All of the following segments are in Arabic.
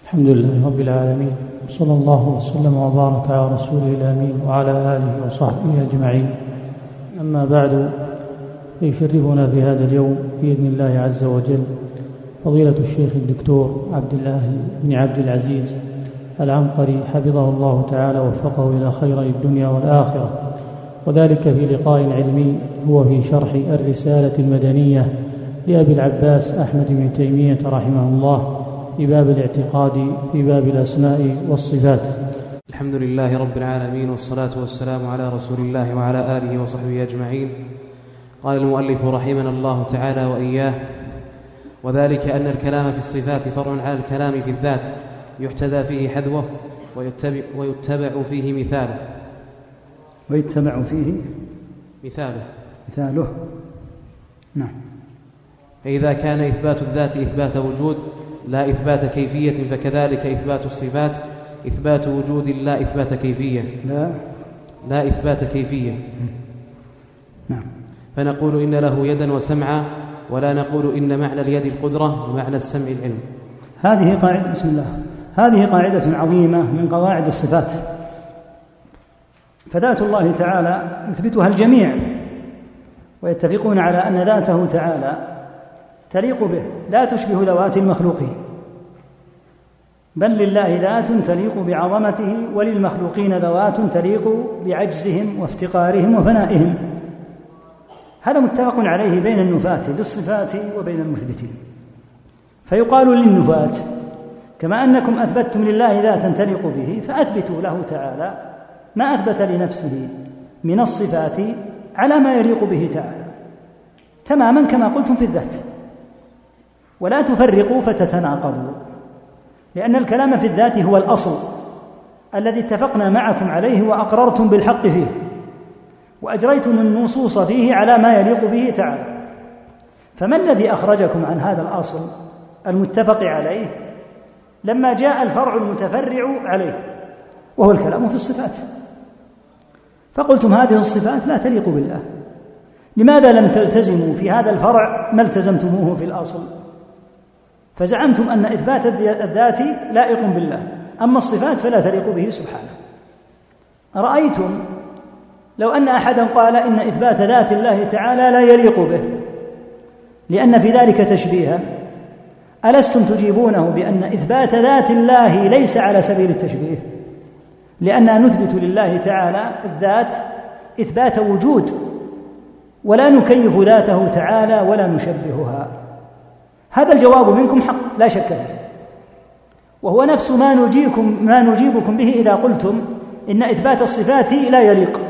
الحمد لله رب العالمين، وصلى الله وسلم وبارك على رسوله الأمين وعلى آله وصحبه أجمعين. أما بعد، يشرفنا في هذا اليوم بإذن الله عز وجل فضيلة الشيخ الدكتور عبد الله بن عبد العزيز العنقري حفظه الله تعالى ووفقه إلى خير الدنيا والآخرة، وذلك في لقاء علمي هو في شرح الرسالة المدنية لأبي العباس أحمد بن تيمية رحمه الله في باب الاعتقاد في باب الأسماء والصفات. الحمد لله رب العالمين، والصلاة والسلام على رسول الله وعلى آله وصحبه أجمعين. قال المؤلف رحمنا الله تعالى وإياه: وذلك أن الكلام في الصفات فرع على الكلام في الذات، يحتذى فيه حذوه ويتبع فيه مثاله. ويتبع فيه مثاله. نعم. فإذا كان إثبات الذات إثبات وجود لا إثبات كيفية، فكذلك إثبات الصفات إثبات وجود لا إثبات كيفية. لا إثبات كيفية. نعم. فنقول إن له يدا وسمعا، ولا نقول إن معنى اليد القدرة ومعنى السمع العلم. هذه قاعدة، بسم الله، هذه قاعدة عظيمة من قواعد الصفات. فذات الله تعالى يثبتها الجميع، ويتفقون على أن ذاته تعالى تليق به، لا تشبه ذوات المخلوقين، بل لله ذات تليق بعظمته، وللمخلوقين ذوات تليق بعجزهم وافتقارهم وفنائهم. هذا متفق عليه بين النفاة بالصفات وبين المثبتين. فيقال للنفاة: كما أنكم أثبتتم لله ذاتا تليق به، فأثبتوا له تعالى ما أثبت لنفسه من الصفات على ما يليق به تعالى، تماما كما قلتم في الذات، ولا تفرقوا فتتناقضوا، لأن الكلام في الذات هو الأصل الذي اتفقنا معكم عليه وأقررتم بالحق فيه، وأجريتم النصوص فيه على ما يليق به تعالى. فما الذي أخرجكم عن هذا الأصل المتفق عليه لما جاء الفرع المتفرع عليه، وهو الكلام في الصفات؟ فقلتم هذه الصفات لا تليق بالله. لماذا لم تلتزموا في هذا الفرع ما التزمتموه في الأصل؟ فزعمتم أن إثبات الذات لائق بالله، أما الصفات فلا تليق به سبحانه. أرأيتم لو أن أحدا قال إن إثبات ذات الله تعالى لا يليق به لأن في ذلك تشبيها، ألستم تجيبونه بأن إثبات ذات الله ليس على سبيل التشبيه، لأننا نثبت لله تعالى الذات إثبات وجود، ولا نكيف ذاته تعالى ولا نشبهها؟ هذا الجواب منكم حق لا شك فيه، وهو نفس ما نجيبكم به إذا قلتم إن إثبات الصفات لا يليق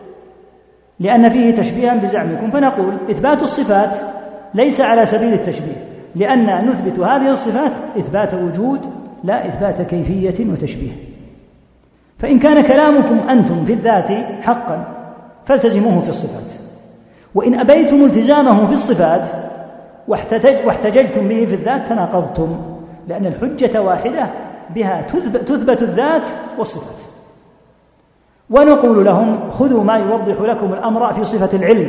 لأن فيه تشبيها بزعمكم. فنقول إثبات الصفات ليس على سبيل التشبيه، لأننا نثبت هذه الصفات إثبات وجود لا إثبات كيفية وتشبيه. فإن كان كلامكم أنتم في الذات حقا فالتزموه في الصفات، وإن أبيتم التزامه في الصفات واحتججتم به في الذات تناقضتم، لأن الحجة واحدة بها تثبت الذات والصفات. ونقول لهم: خذوا ما يوضح لكم الأمر في صفة العلم،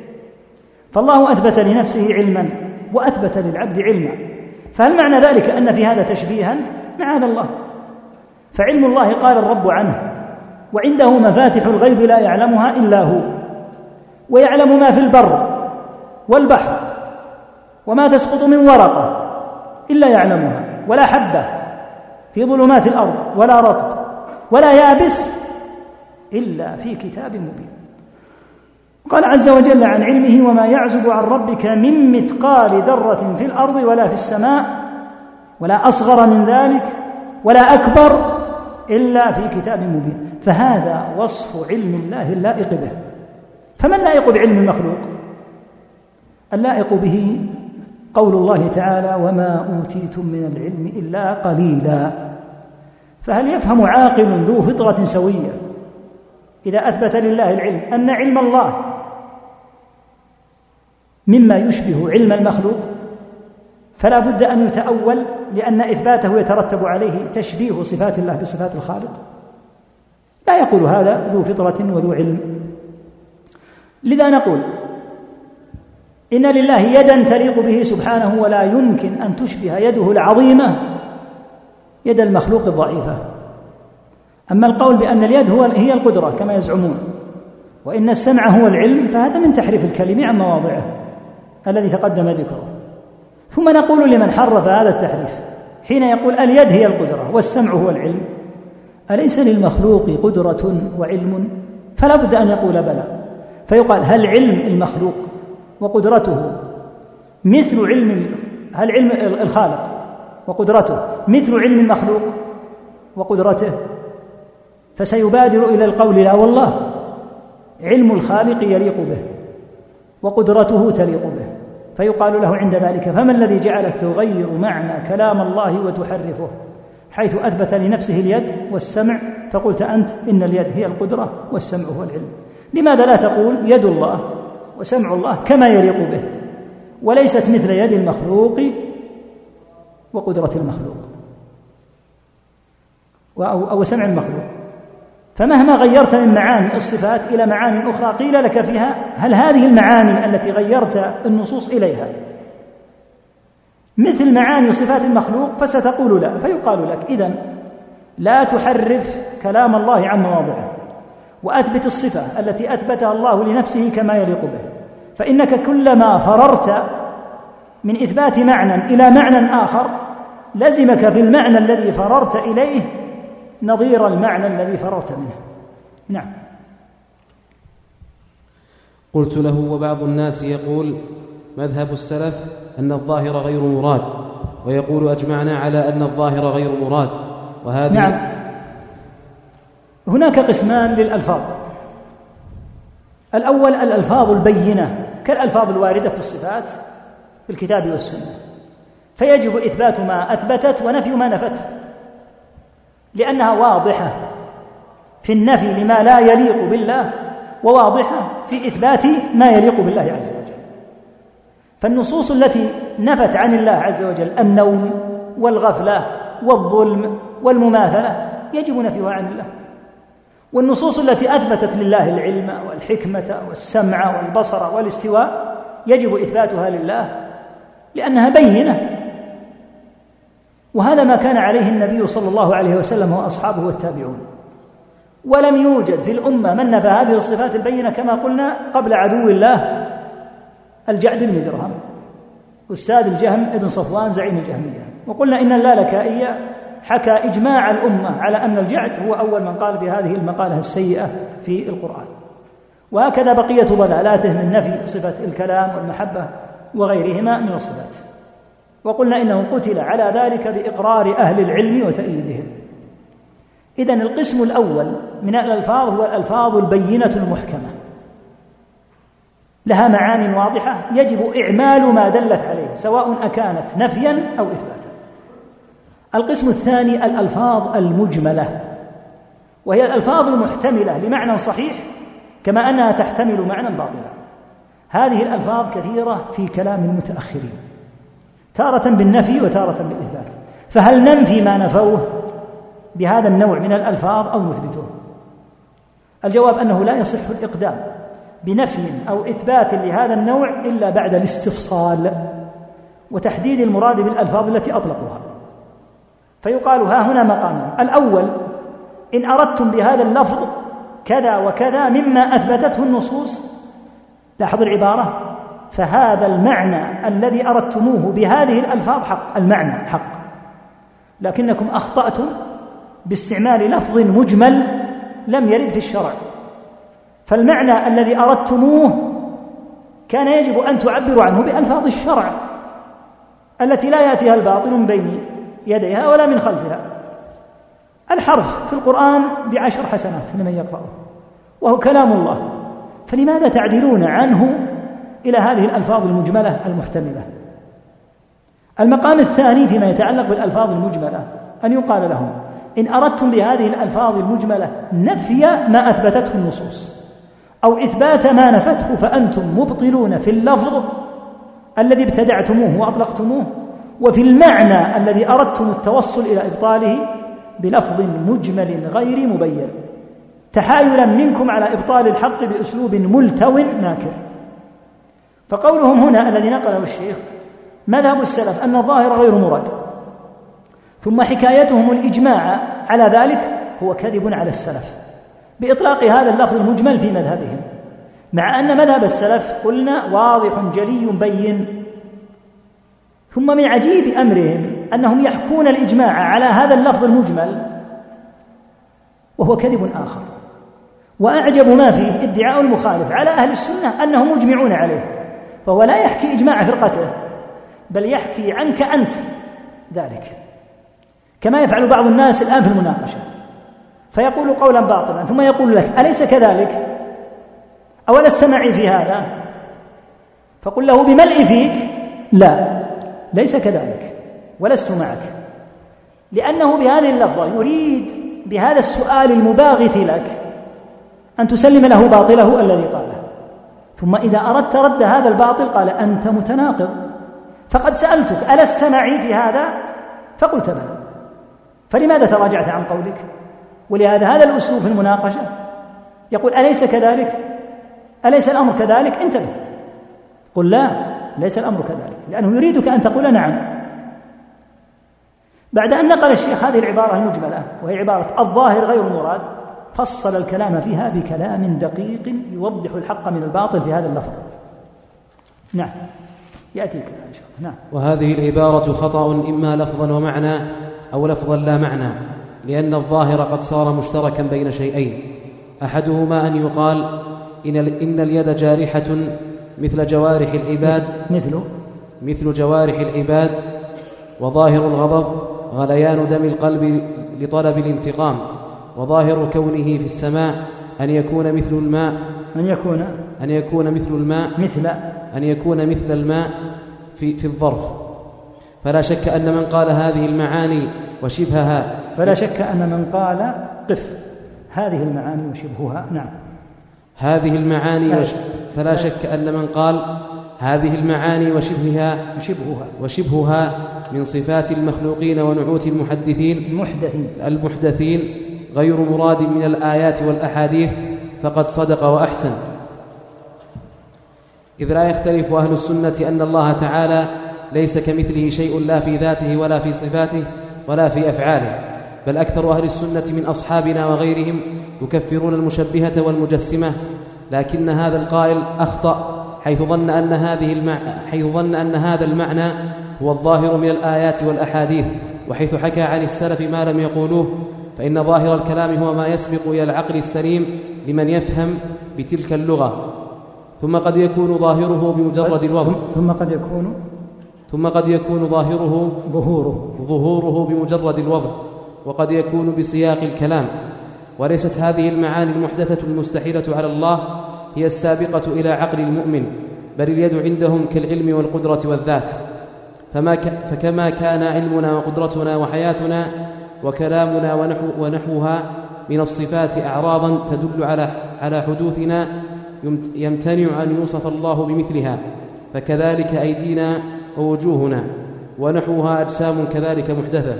فالله أثبت لنفسه علما وأثبت للعبد علما، فهل معنى ذلك أن في هذا تشبيها؟ معاذ الله، فعلم الله قال الرب عنه: وعنده مفاتح الغيب لا يعلمها إلا هو، ويعلم ما في البر والبحر، وما تسقط من ورقة إلا يعلمها، ولا حبة في ظلمات الأرض ولا رطب ولا يابس إلا في كتاب مبين. قال عز وجل عن علمه: وما يعزب عن ربك من مثقال ذرة في الأرض ولا في السماء ولا أصغر من ذلك ولا أكبر إلا في كتاب مبين. فهذا وصف علم الله اللائق به. فما اللائق بعلم المخلوق؟ اللائق به قول الله تعالى: وما أوتيتم من العلم إلا قليلا. فهل يفهم عاقل ذو فطرة سوية إذا أثبت لله العلم أن علم الله مما يشبه علم المخلوق؟ فلا بد أن يتأول، لأن إثباته يترتب عليه تشبيه صفات الله بصفات الخالق. لا يقول هذا ذو فطرة وذو علم. لذا نقول إن لله يدا تليق به سبحانه، ولا يمكن أن تشبه يده العظيمة يد المخلوق الضعيفة. أما القول بأن اليد هي القدرة كما يزعمون، وإن السمع هو العلم، فهذا من تحريف الكلم عن مواضعه الذي تقدم ذكره. ثم نقول لمن حرف هذا التحريف حين يقول اليد هي القدرة والسمع هو العلم: أليس للمخلوق قدرة وعلم؟ فلا بد أن يقول بلى، فيقال: هل علم المخلوق وقدرته مثل هل علم الخالق وقدرته مثل علم المخلوق وقدرته؟ فسيبادر إلى القول: لا والله، علم الخالق يليق به وقدرته تليق به. فيقال له عند ذلك: فما الذي جعلك تغير معنى كلام الله وتحرفه، حيث أثبت لنفسه اليد والسمع فقلت أنت إن اليد هي القدرة والسمع هو العلم؟ لماذا لا تقول يد الله وسمع الله كما يليق به، وليست مثل يد المخلوق وقدرة المخلوق أو سمع المخلوق؟ فمهما غيرت من معاني الصفات إلى معاني أخرى قيل لك فيها: هل هذه المعاني التي غيرت النصوص إليها مثل معاني صفات المخلوق؟ فستقول لا، فيقال لك: إذن لا تحرف كلام الله عن مواضعه، وأثبت الصفة التي أثبتها الله لنفسه كما يليق به، فإنك كلما فررت من إثبات معنى إلى معنى آخر لزمك في المعنى الذي فررت إليه نظير المعنى الذي فررت منه. نعم. قلت له: وبعض الناس يقول مذهب السلف أن الظاهر غير مراد، ويقول أجمعنا على أن الظاهر غير مراد، وهذه نعم. هناك قسمان للألفاظ: الأول الألفاظ البينة كالألفاظ الواردة في الصفات في الكتاب والسنة، فيجب إثبات ما أثبتت ونفي ما نفته، لأنها واضحة في النفي لما لا يليق بالله، وواضحة في إثبات ما يليق بالله عز وجل. فالنصوص التي نفت عن الله عز وجل النوم والغفلة والظلم والمماثلة يجب نفيها عن الله، والنصوص التي أثبتت لله العلم والحكمة والسمع والبصر والاستواء يجب إثباتها لله لأنها بينة. وهذا ما كان عليه النبي صلى الله عليه وسلم وأصحابه والتابعون، ولم يوجد في الأمة من نفى هذه الصفات البينة كما قلنا قبل عدو الله الجعد بن درهم أستاذ الجهم بن صفوان زعيم الجهمية. وقلنا إن اللالكائي حكى إجماع الأمة على أن الجعد هو أول من قال بهذه المقالة السيئة في القرآن، وهكذا بقية ضلالاته من نفي صفة الكلام والمحبة وغيرهما من الصفات. وقلنا إنه قتل على ذلك بإقرار أهل العلم وتأييدهم. إذن القسم الأول من الألفاظ هو الألفاظ البينة المحكمة لها معاني واضحة يجب إعمال ما دلت عليه سواء أكانت نفيا أو إثباتا. القسم الثاني الألفاظ المجملة، وهي الألفاظ المحتملة لمعنى صحيح كما أنها تحتمل معنى باطلا. هذه الألفاظ كثيرة في كلام المتأخرين، تارة بالنفي وتارة بالإثبات، فهل ننفي ما نفوه بهذا النوع من الألفاظ أو نثبته؟ الجواب أنه لا يصح الإقدام بنفي أو إثبات لهذا النوع إلا بعد الاستفصال وتحديد المراد بالألفاظ التي أطلقوها. فيقال ها هنا مقامان: الأول إن أردتم بهذا اللفظ كذا وكذا مما أثبتته النصوص، لاحظوا العبارة، فهذا المعنى الذي أردتموه بهذه الألفاظ حق، المعنى حق، لكنكم أخطأتم باستعمال لفظ مجمل لم يرد في الشرع، فالمعنى الذي أردتموه كان يجب أن تعبروا عنه بألفاظ الشرع التي لا يأتيها الباطل من بين يديها ولا من خلفها. الحرف في القرآن ب10 حسنات لمن يقرأه وهو كلام الله، فلماذا تعدلون عنه إلى هذه الألفاظ المجملة المحتملة؟ المقام الثاني فيما يتعلق بالألفاظ المجملة أن يقال لهم إن أردتم بهذه الألفاظ المجملة نفي ما أثبتته النصوص أو إثبات ما نفته فأنتم مبطلون في اللفظ الذي ابتدعتموه وأطلقتموه، وفي المعنى الذي أردتم التوصل إلى إبطاله بلفظ مجمل غير مبين، تحايلا منكم على إبطال الحق بأسلوب ملتو ناكر. فقولهم هنا الذي نقله الشيخ مذهب السلف أن الظاهر غير مراد، ثم حكايتهم الإجماع على ذلك هو كذب على السلف بإطلاق هذا اللفظ المجمل في مذهبهم، مع أن مذهب السلف قلنا واضح جلي بين. ثم من عجيب أمرهم أنهم يحكون الإجماع على هذا اللفظ المجمل وهو كذب آخر. وأعجب ما فيه ادعاء المخالف على أهل السنة أنهم مجمعون عليه، فهو لا يحكي إجماع فرقته بل يحكي عنك أنت ذلك، كما يفعل بعض الناس الآن في المناقشة، فيقول قولا باطلا ثم يقول لك أليس كذلك؟ أولست معي في هذا؟ فقل له بملء فيك لا، ليس كذلك ولست معك، لأنه بهذه اللفظة يريد بهذا السؤال المباغت لك أن تسلم له باطله الذي قاله، ثم إذا أردت رد هذا الباطل قال أنت متناقض، فقد سألتك ألست معي في هذا؟ فقلت بلى، فلماذا تراجعت عن قولك؟ ولهذا هذا الأسلوب في المناقشة يقول أليس كذلك؟ أليس الأمر كذلك؟ انتبه، قل لا، ليس الأمر كذلك، لأنه يريدك أن تقول نعم. بعد أن نقل الشيخ هذه العبارة المجملة وهي عبارة الظاهر غير المراد، فصل الكلام فيها بكلام دقيق يوضح الحق من الباطل في هذا اللفظ. نعم، يأتي الكلام إن شاء الله. نعم. وهذه العبارة خطأ إما لفظا ومعنى أو لفظا لا معنى، لأن الظاهر قد صار مشتركا بين شيئين، أحدهما أن يقال إن اليد جارحة مثل جوارح العباد، مثل جوارح العباد، وظاهر الغضب غليان دم القلب لطلب الانتقام، وظاهر كونه في السماء أن يكون مثل الماء، أن يكون مثل الماء في الظرف. فلا شك أن من قال هذه المعاني وشبهها فلا شك أن من قال هذه المعاني وشبهها. نعم، هذه المعاني فلا شك أن من قال هذه المعاني وشبهها من صفات المخلوقين ونعوت المحدثين غير مراد من الآيات والأحاديث فقد صدق وأحسن، إذ لا يختلف أهل السنة أن الله تعالى ليس كمثله شيء لا في ذاته ولا في صفاته ولا في أفعاله، بل أكثر أهل السنة من أصحابنا وغيرهم يكفرون المشبهة والمجسمة، لكن هذا القائل أخطأ حيث ظن أن هذا المعنى هو الظاهر من الآيات والأحاديث، وحيث حكى عن السلف ما لم يقولوه، فإن ظاهر الكلام هو ما يسبق إلى العقل السليم لمن يفهم بتلك اللغة، ثم قد يكون ظاهره بمجرد الوضع، ثم قد يكون ظهوره بمجرد الوضع، وقد يكون بسياق الكلام. وليست هذه المعاني المحدثة المستحيلة على الله هي السابقة إلى عقل المؤمن، بل اليد عندهم كالعلم والقدرة والذات، فكما كان علمنا وقدرتنا وحياتنا وكلامنا ونحوها من الصفات أعراضا تدل على حدوثنا يمتنع أن يوصف الله بمثلها، فكذلك أيدينا ووجوهنا ونحوها أجسام كذلك محدثة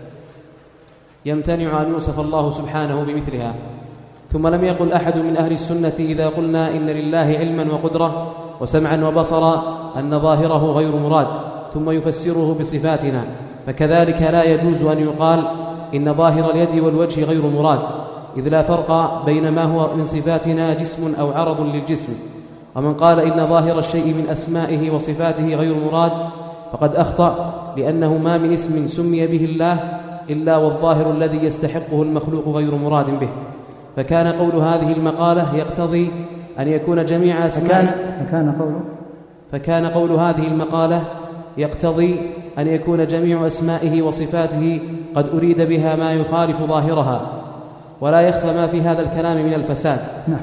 يمتنع أن يوصف الله سبحانه بمثلها. ثم لم يقل أحد من أهل السنة إذا قلنا إن لله علما وقدرة وسمعا وبصرا أن ظاهره غير مراد ثم يفسره بصفاتنا، فكذلك لا يجوز أن يقال إن ظاهر اليد والوجه غير مراد، إذ لا فرق بين ما هو من صفاتنا جسم أو عرض للجسم. ومن قال إن ظاهر الشيء من أسمائه وصفاته غير مراد فقد أخطأ، لأنه ما من اسم سمي به الله إلا والظاهر الذي يستحقه المخلوق غير مراد به. فكان قول هذه المقالة يقتضي أن يكون جميع أسمائه فكان قول هذه المقالة يقتضي أن يكون جميع أسمائه وصفاته قد أريد بها ما يخالف ظاهرها، ولا يخفى ما في هذا الكلام من الفساد. نعم.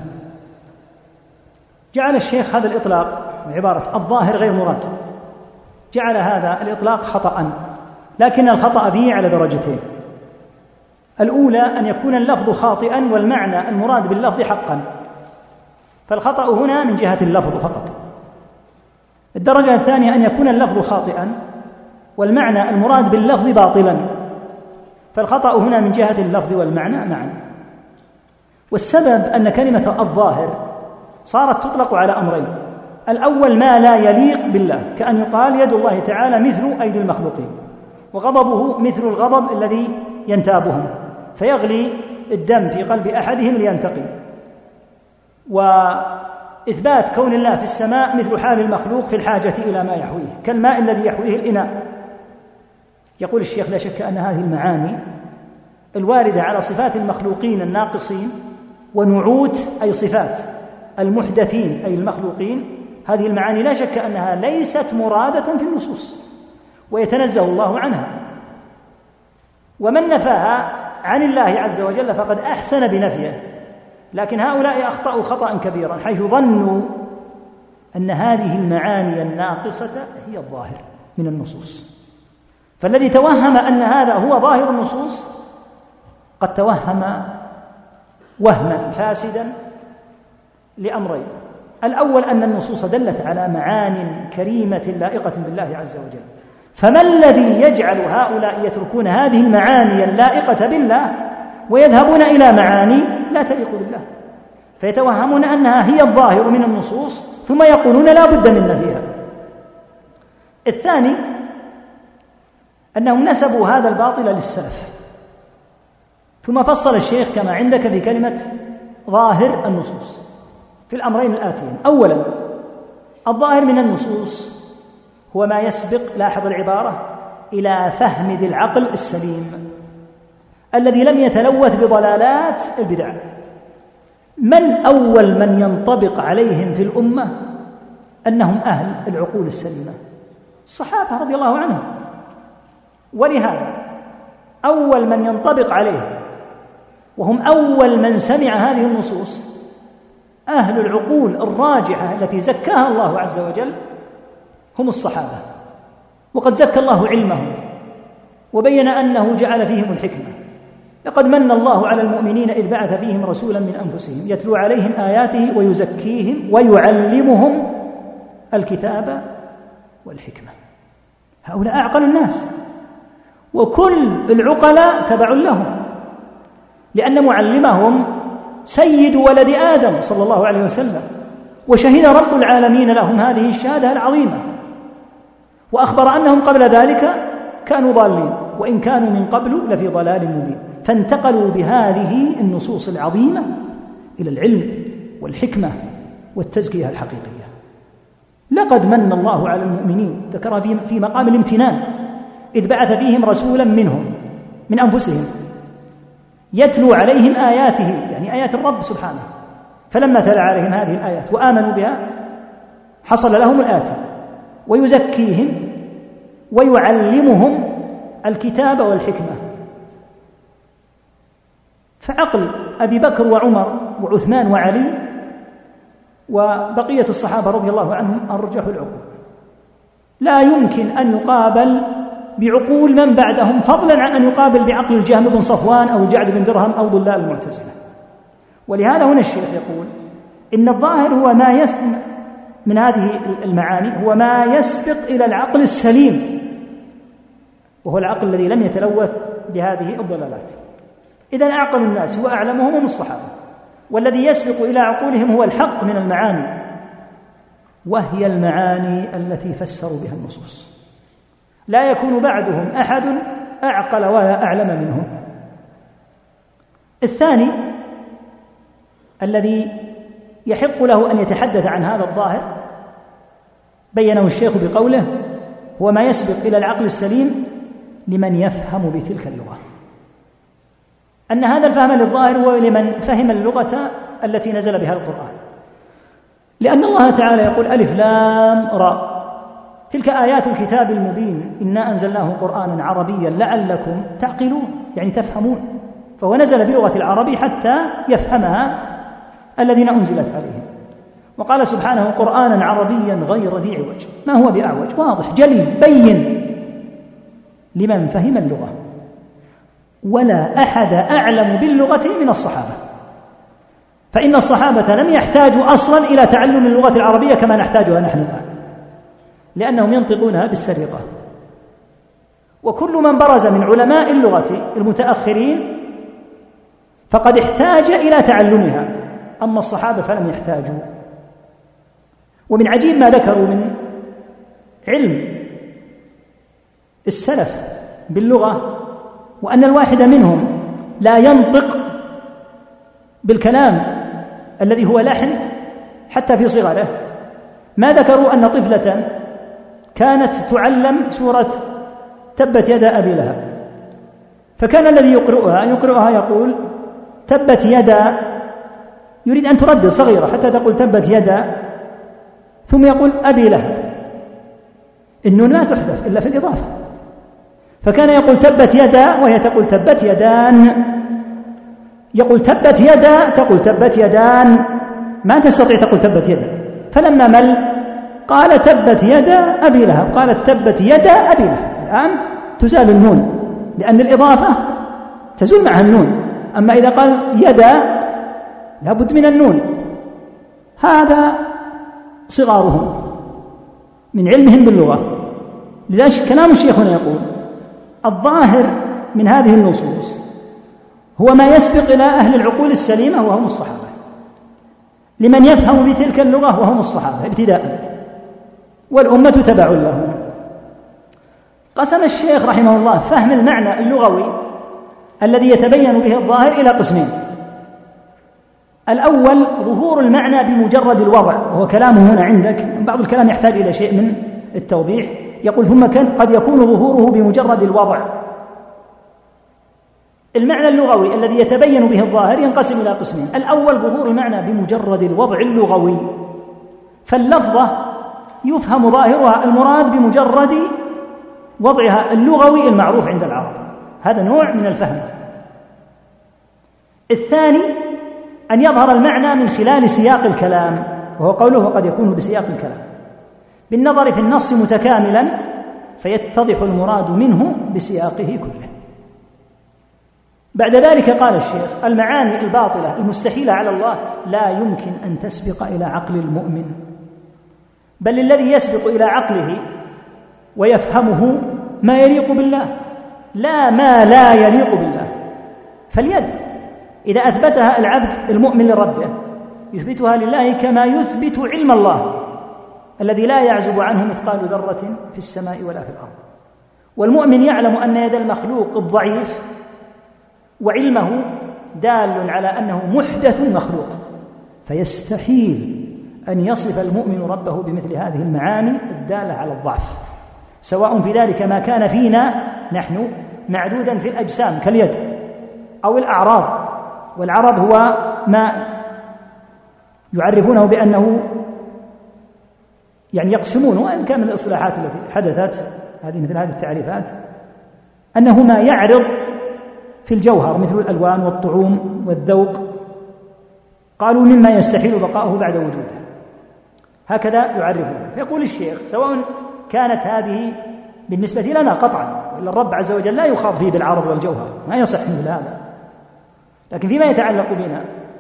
جعل الشيخ هذا الإطلاق عبارة الظاهر غير مراد، جعل هذا الإطلاق خطأ، لكن الخطأ فيه على درجتين. الأولى أن يكون اللفظ خاطئا والمعنى المراد باللفظ حقا، فالخطأ هنا من جهة اللفظ فقط. الدرجة الثانية أن يكون اللفظ خاطئا والمعنى المراد باللفظ باطلا، فالخطأ هنا من جهة اللفظ والمعنى معا. والسبب أن كلمة الظاهر صارت تطلق على أمرين: الأول ما لا يليق بالله، كأن يقال يد الله تعالى مثل أيدي المخلوقين، وغضبه مثل الغضب الذي ينتابهم فيغلي الدم في قلب أحدهم لينتقم. وإثبات كون الله في السماء مثل حال المخلوق في الحاجة إلى ما يحويه، كالماء الذي يحويه الإناء. يقول الشيخ: لا شك أن هذه المعاني الواردة على صفات المخلوقين الناقصين ونعوت أي صفات المحدثين أي المخلوقين، هذه المعاني لا شك أنها ليست مرادة في النصوص ويتنزه الله عنها. ومن نفاها عن الله عز وجل فقد أحسن بنفيه، لكن هؤلاء أخطأوا خطأ كبيرا حيث ظنوا أن هذه المعاني الناقصة هي الظاهر من النصوص. فالذي توهم أن هذا هو ظاهر النصوص قد توهم وهما فاسدا لأمرين: الأول أن النصوص دلت على معان كريمة لائقة بالله عز وجل، فما الذي يجعل هؤلاء يتركون هذه المعاني اللائقة بالله ويذهبون إلى معاني لا تليق بالله، فيتوهمون أنها هي الظاهر من النصوص ثم يقولون لا بد من نفيها. الثاني أنهم نسبوا هذا الباطل للسلف، ثم فصل الشيخ كما عندك بكلمة ظاهر النصوص في الأمرين الآتيين: أولا، الظاهر من النصوص هو ما يسبق، لاحظ العبارة، إلى فهم ذي العقل السليم الذي لم يتلوث بضلالات البدع. من أول من ينطبق عليهم في الأمة أنهم أهل العقول السليمة؟ الصحابة رضي الله عنهم. ولهذا أول من ينطبق عليهم وهم أول من سمع هذه النصوص أهل العقول الراجحة التي زكاها الله عز وجل هم الصحابة، وقد زكى الله علمهم وبين أنه جعل فيهم الحكمة. لقد من الله على المؤمنين إذ بعث فيهم رسولا من أنفسهم يتلو عليهم آياته ويزكيهم ويعلمهم الكتاب والحكمة. هؤلاء أعقل الناس، وكل العقلاء تبع لهم، لأن معلمهم سيد ولد آدم صلى الله عليه وسلم، وشهد رب العالمين لهم هذه الشهادة العظيمة، وأخبر أنهم قبل ذلك كانوا ضالين، وإن كانوا من قبل لفي ضلال مبين، فانتقلوا بهذه النصوص العظيمة إلى العلم والحكمة والتزكية الحقيقية. لقد من الله على المؤمنين، ذكرها في مقام الامتنان، إذ بعث فيهم رسولا منهم من أنفسهم يتلو عليهم آياته، يعني آيات الرب سبحانه، فلما تلا عليهم هذه الآيات وآمنوا بها حصل لهم الآتي: ويزكيهم ويعلمهم الكتاب والحكمة. فعقل أبي بكر وعمر وعثمان وعلي وبقية الصحابة رضي الله عنهم أرجح العقول، لا يمكن أن يقابل بعقول من بعدهم، فضلا عن أن يقابل بعقل الجهم بن صفوان أو الجعد بن درهم أو ضلال المعتزلة. ولهذا هنا الشيخ يقول إن الظاهر هو ما من هذه المعاني هو ما يسبق إلى العقل السليم، وهو العقل الذي لم يتلوث بهذه الضلالات. إذن أعقل الناس وأعلمهم هم الصحابة، والذي يسبق إلى عقولهم هو الحق من المعاني، وهي المعاني التي فسروا بها النصوص. لا يكون بعدهم أحد أعقل ولا أعلم منهم. الثاني الذي يحق له أن يتحدث عن هذا الظاهر بينه الشيخ بقوله: هو ما يسبق إلى العقل السليم لمن يفهم بتلك اللغة. أن هذا الفهم للظاهر هو لمن فهم اللغة التي نزل بها القرآن، لأن الله تعالى يقول: ألف لام را، تلك آيات الكتاب المبين إنا أنزلناه قرآنا عربيا لعلكم تعقلون، يعني تفهمون. فهو نزل بلغة العربي حتى يفهمها الذين أنزلت عليهم. وقال سبحانه: قرآنا عربيا غير ذي عوج. ما هو بأعوج؟ واضح جلي بين لمن فهم اللغة، ولا أحد أعلم باللغة من الصحابة، فإن الصحابة لم يحتاجوا أصلا إلى تعلم اللغة العربية كما نحتاجها نحن الآن، لأنهم ينطقونها بالسرقة. وكل من برز من علماء اللغة المتأخرين فقد احتاج إلى تعلمها، أما الصحابة فلم يحتاجوا. ومن عجيب ما ذكروا من علم السلف باللغة وأن الواحد منهم لا ينطق بالكلام الذي هو لحن حتى في صغره، ما ذكروا أن طفلة كانت تعلم سورة تبت يدا أبي لهب، فكان الذي يقرأها يقول تبت يدا، يريد أن تردد صغيرة حتى تقول تبت يدا، ثم يقول أبي لهب. النون لا تحذف إلا في الإضافة، فكان يقول تبت يدا وهي تقول تبت يدان، يقول تبت يدا تقول تبت يدان، ما تستطيع تقول تبت يدا. فلما مل قال تبت يدا أبي لهب، قالت تبت يدا أبي لهب. الآن تزال النون لأن الإضافة تزول معها النون، أما إذا قال يدا لابد من النون. هذا صغارهم من علمهم باللغة. لذلك كلام الشيخ هنا يقول الظاهر من هذه النصوص هو ما يسبق إلى أهل العقول السليمة وهم الصحابة، لمن يفهم بتلك اللغة وهم الصحابة ابتداء، والأمة تبع لهم. قسم الشيخ رحمه الله فهم المعنى اللغوي الذي يتبين به الظاهر إلى قسمين. الأول ظهور المعنى بمجرد الوضع، وهو كلامه هنا عندك، بعض الكلام يحتاج إلى شيء من التوضيح. يقول ثم قد يكون ظهوره بمجرد الوضع. المعنى اللغوي الذي يتبين به الظاهر ينقسم إلى قسمين. الأول ظهور المعنى بمجرد الوضع اللغوي، فاللفظة يفهم ظاهرها المراد بمجرد وضعها اللغوي المعروف عند العرب، هذا نوع من الفهم. الثاني أن يظهر المعنى من خلال سياق الكلام، وهو قوله وقد يكون بسياق الكلام، بالنظر في النص متكاملا فيتضح المراد منه بسياقه كله. بعد ذلك قال الشيخ المعاني الباطلة المستحيلة على الله لا يمكن أن تسبق إلى عقل المؤمن، بل الذي يسبق إلى عقله ويفهمه ما يليق بالله لا ما لا يليق بالله. فاليد إذا أثبتها العبد المؤمن لربه يثبتها لله كما يثبت علم الله الذي لا يعزب عنه مثقال ذرة في السماء ولا في الأرض. والمؤمن يعلم أن يد المخلوق الضعيف وعلمه دال على أنه محدث مخلوق، فيستحيل أن يصف المؤمن ربه بمثل هذه المعاني الدالة على الضعف، سواء في ذلك ما كان فينا نحن معدودا في الأجسام كاليد أو الأعراض. والعرض هو ما يعرفونه بأنه يعني يقسمونه، وإن كان من الإصلاحات التي حدثت مثل هذه التعريفات أنه ما يعرض في الجوهر مثل الألوان والطعوم والذوق، قالوا مما يستحيل بقاؤه بعد وجوده، هكذا يعرفونه. فيقول الشيخ سواء كانت هذه بالنسبة لنا قطعا، وإلا الرب عز وجل لا يخاض فيه بالعرض والجوهر، ما يصح مثل هذا، لكن فيما يتعلق بنا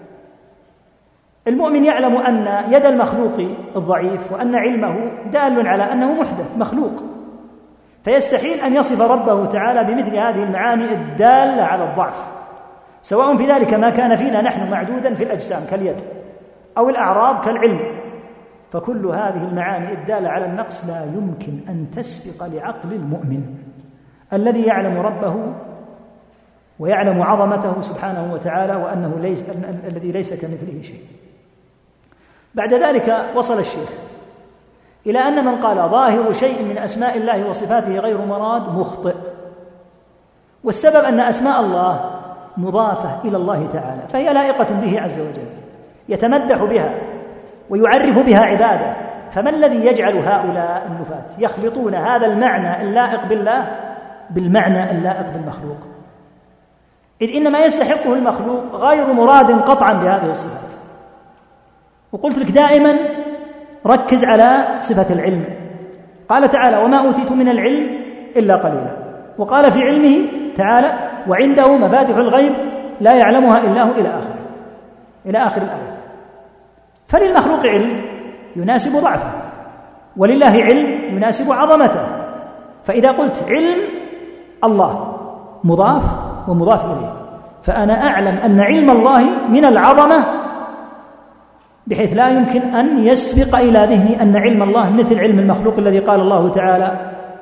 المؤمن يعلم أن يد المخلوق الضعيف وأن علمه دال على أنه محدث مخلوق، فيستحيل أن يصف ربه تعالى بمثل هذه المعاني الدالة على الضعف، سواء في ذلك ما كان فينا نحن معدودا في الأجسام كاليد أو الأعراض كالعلم. فكل هذه المعاني الدالة على النقص لا يمكن أن تسبق لعقل المؤمن الذي يعلم ربه ويعلم عظمته سبحانه وتعالى، وأنه الذي ليس كمثله شيء. بعد ذلك وصل الشيخ إلى أن من قال ظاهر شيء من أسماء الله وصفاته غير مراد مخطئ، والسبب أن أسماء الله مضافة إلى الله تعالى، فهي لائقة به عز وجل، يتمدح بها ويعرف بها عباده. فما الذي يجعل هؤلاء النفاة يخلطون هذا المعنى اللائق بالله بالمعنى اللائق بالمخلوق؟ إذ إنما يستحقه المخلوق غير مراد قطعا بهذه الصفات. وقلت لك دائما ركز على صفة العلم. قال تعالى وما أوتيتم من العلم إلا قليلا، وقال في علمه تعالى وعنده مفاتح الغيب لا يعلمها إلا هو إلى آخر الآية. فللمخلوق علم يناسب ضعفه، ولله علم يناسب عظمته. فإذا قلت علم الله مضاف ومضاف إليه، فأنا أعلم أن علم الله من العظمة بحيث لا يمكن أن يسبق إلى ذهني أن علم الله مثل علم المخلوق الذي قال الله تعالى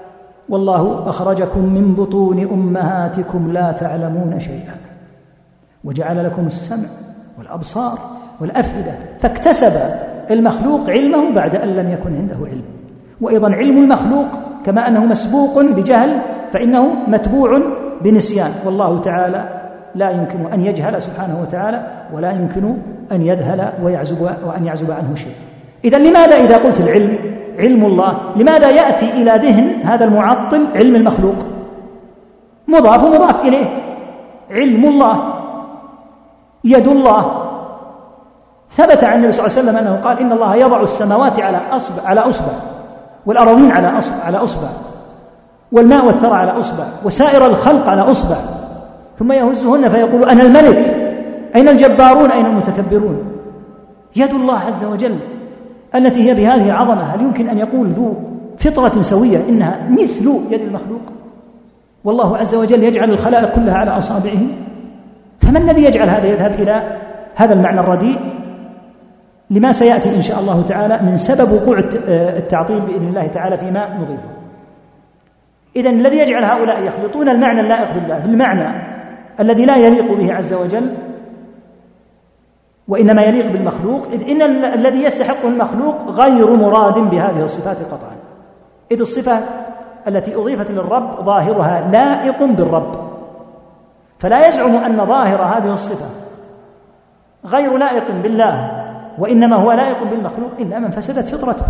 والله أخرجكم من بطون أمهاتكم لا تعلمون شيئا وجعل لكم السمع والأبصار والأفئدة، فاكتسب المخلوق علمه بعد أن لم يكن عنده علم. وأيضا علم المخلوق كما أنه مسبوق بجهل فإنه متبوع بنسيان، والله تعالى لا يمكن أن يجهل سبحانه وتعالى، ولا يمكن أن يذهل وأن يعزب عنه شيء. إذن لماذا إذا قلت العلم علم الله لماذا يأتي إلى ذهن هذا المعطل علم المخلوق؟ مضاف ومضاف إليه. علم الله، يد الله، ثبت عن النبي صلى الله عليه وسلم أنه قال إن الله يضع السماوات على أصبع والأراضين على أصبع والماء والثرى على أصبع وسائر الخلق على أصبع، ثم يهزهن فيقول أنا الملك، أين الجبارون أين المتكبرون؟ يد الله عز وجل التي هي بهذه العظمة هل يمكن أن يقول ذو فطرة سوية إنها مثل يد المخلوق؟ والله عز وجل يجعل الخلائق كلها على أصابعه، فما الذي يجعل هذا يذهب إلى هذا المعنى الرديء؟ لما سيأتي إن شاء الله تعالى من سبب وقوع التعطيل بإذن الله تعالى فيما نضيفه. إذن الذي يجعل هؤلاء يخلطون المعنى اللائق بالله بالمعنى الذي لا يليق به عز وجل وإنما يليق بالمخلوق، إذ إن الذي يستحق المخلوق غير مراد بهذه الصفات قطعا، إذ الصفة التي أضيفت للرب ظاهرها لائق بالرب، فلا يزعم أن ظاهر هذه الصفة غير لائق بالله وإنما هو لائق بالمخلوق إلا من فسدت فطرته.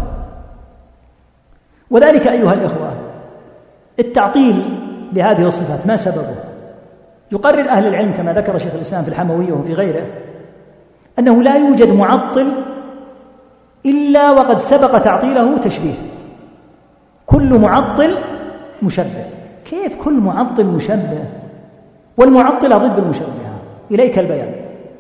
وذلك أيها الإخوة التعطيل لهذه الصفات ما سببه؟ يقرر أهل العلم كما ذكر شيخ الإسلام في الحموية وفي غيره أنه لا يوجد معطل إلا وقد سبق تعطيله تشبيه. كل معطل مشبه. كيف كل معطل مشبه؟ والمعطل ضد المشبهة. إليك البيان.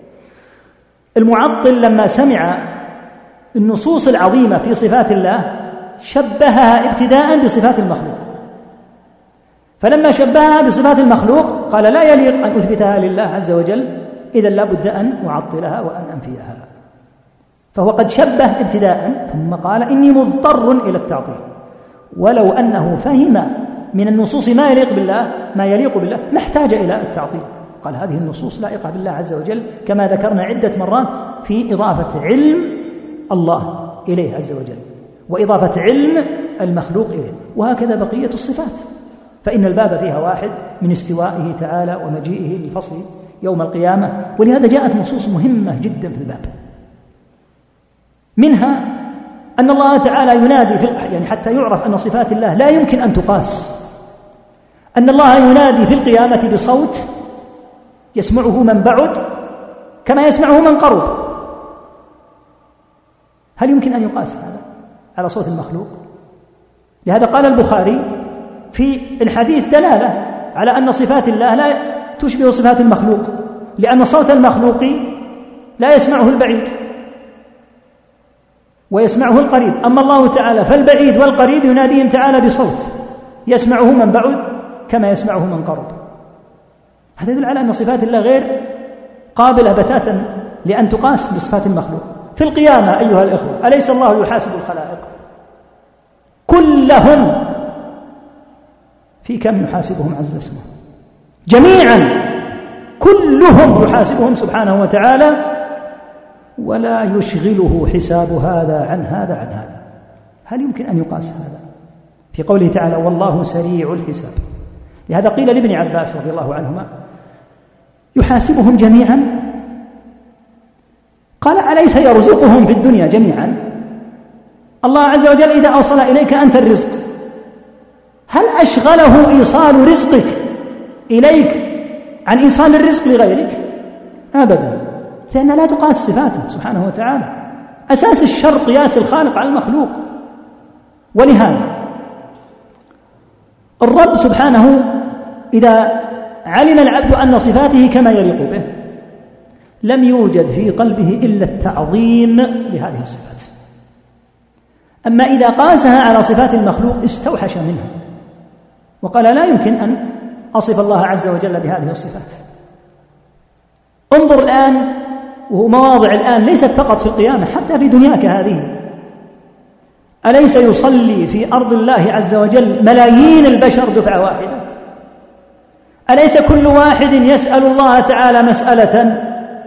المعطل لما سمع النصوص العظيمة في صفات الله شبهها ابتداء بصفات المخلوق، فلما شبهها بصفات المخلوق قال لا يليق أن أثبتها لله عز وجل، إذا لا بد أن أعطلها وأن أنفيها. فهو قد شبه ابتداء ثم قال إني مضطر إلى التعطيل، ولو أنه فهم من النصوص ما يليق بالله ما يليق بالله ما احتاج إلى التعطيل، قال هذه النصوص لائقة بالله عز وجل كما ذكرنا عدة مرات في إضافة علم الله إليه عز وجل وإضافة علم المخلوق إليه، وهكذا بقية الصفات، فإن الباب فيها واحد من استوائه تعالى ومجيئه للفصل يوم القيامة. ولهذا جاءت نصوص مهمة جدا في الباب، منها أن الله تعالى ينادي يعني حتى يعرف أن صفات الله لا يمكن أن تقاس، أن الله ينادي في القيامة بصوت يسمعه من بعد كما يسمعه من قرب. هل يمكن أن يقاس هذا على صوت المخلوق؟ لهذا قال البخاري في الحديث دلالة على أن صفات الله لا تشبه صفات المخلوق، لأن صوت المخلوق لا يسمعه البعيد ويسمعه القريب، أما الله تعالى فالبعيد والقريب يناديهم تعالى بصوت يسمعه من بعد كما يسمعه من قرب. هذا يدل على أن صفات الله غير قابلة بتاتا لأن تقاس بصفات المخلوق. في القيامة أيها الإخوة أليس الله يحاسب الخلائق كلهم؟ في كم يحاسبهم عز اسمه؟ جميعا كلهم يحاسبهم سبحانه وتعالى، ولا يشغله حساب هذا عن هذا عن هذا. هل يمكن أن يقاس هذا؟ في قوله تعالى والله سريع الحساب. لهذا قيل لابن عباس رضي الله عنهما يحاسبهم جميعا، قال أليس يرزقهم في الدنيا جميعا؟ الله عز وجل إذا أوصل إليك أنت الرزق هل أشغله إيصال رزقك إليك عن إيصال الرزق لغيرك؟ أبدا، لأن لا تقاس صفاته سبحانه وتعالى. أساس الشر قياس الخالق على المخلوق. ولهذا الرب سبحانه إذا علم العبد أن صفاته كما يليق به لم يوجد في قلبه إلا التعظيم لهذه الصفات. أما إذا قاسها على صفات المخلوق استوحش منها وقال لا يمكن أن أصف الله عز وجل بهذه الصفات. انظر الآن، ومواضع الآن ليست فقط في القيامة، حتى في دنياك هذه أليس يصلي في أرض الله عز وجل ملايين البشر دفعة واحدة؟ أليس كل واحد يسأل الله تعالى مسألة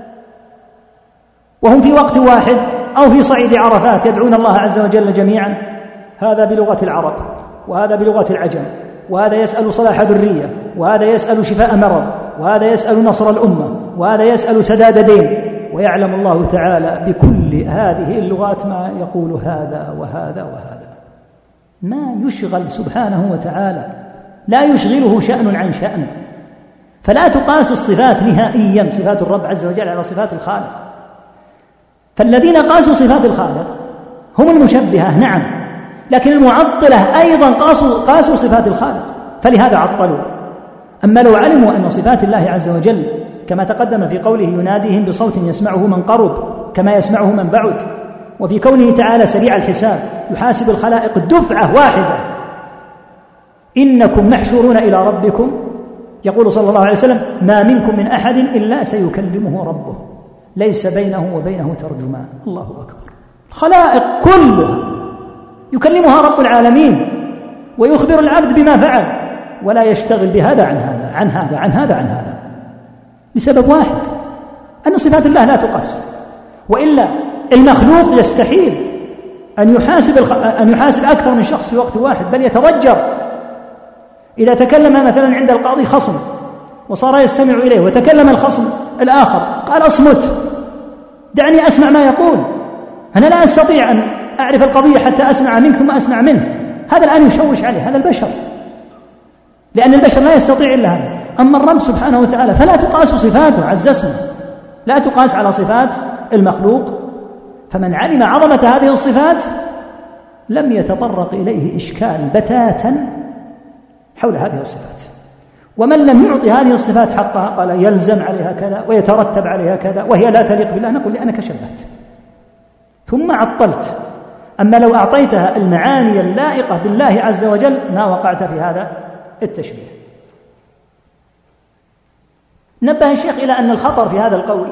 وهم في وقت واحد أو في صعيد عرفات يدعون الله عز وجل جميعا؟ هذا بلغة العرب، وهذا بلغة العجم، وهذا يسأل صلاح ذرية، وهذا يسأل شفاء مرض، وهذا يسأل نصر الأمة، وهذا يسأل سداد دين، ويعلم الله تعالى بكل هذه اللغات ما يقول هذا وهذا وهذا. ما يشغل سبحانه وتعالى، لا يشغله شأن عن شأن. فلا تقاس الصفات نهائيا، صفات الرب عز وجل على صفات الخالق. فالذين قاسوا صفات الخالق هم المشبهة، نعم، لكن المعطلة أيضا قاسوا صفات الخالق، فلهذا عطلوا. أما لو علموا أن صفات الله عز وجل كما تقدم في قوله يناديهم بصوت يسمعه من قرب كما يسمعه من بعد، وفي كونه تعالى سريع الحساب يحاسب الخلائق دفعة واحدة، إنكم محشورون إلى ربكم، يقول صلى الله عليه وسلم ما منكم من أحد إلا سيكلمه ربه ليس بينه وبينه ترجمان. الله أكبر. الخلائق كلها يكلمها رب العالمين ويخبر العبد بما فعل، ولا يشتغل بهذا عن هذا عن هذا عن هذا عن هذا، لسبب واحد، أن صفات الله لا تقاس. وإلا المخلوق يستحيل أن يحاسب أكثر من شخص في وقت واحد، بل يتضجر. إذا تكلم مثلا عند القاضي خصم وصار يستمع إليه وتكلم الخصم الآخر قال أصمت دعني أسمع ما يقول، أنا لا أستطيع أن أعرف القضية حتى أسمع منك ثم أسمع منه، هذا الآن يشوش عليه، هذا البشر، لأن البشر لا يستطيع إلا هذا. أما الرب سبحانه وتعالى فلا تقاس صفاته عز اسمه، لا تقاس على صفات المخلوق. فمن علم عظمة هذه الصفات لم يتطرق إليه إشكال بتاتا حول هذه الصفات. ومن لم يعطي هذه الصفات حقها قال يلزم عليها كذا ويترتب عليها كذا وهي لا تليق بالله، نقول لأنك شبهت ثم عطلت. أما لو أعطيتها المعاني اللائقة بالله عز وجل ما وقعت في هذا التشبيه. نبه الشيخ إلى أن الخطر في هذا القول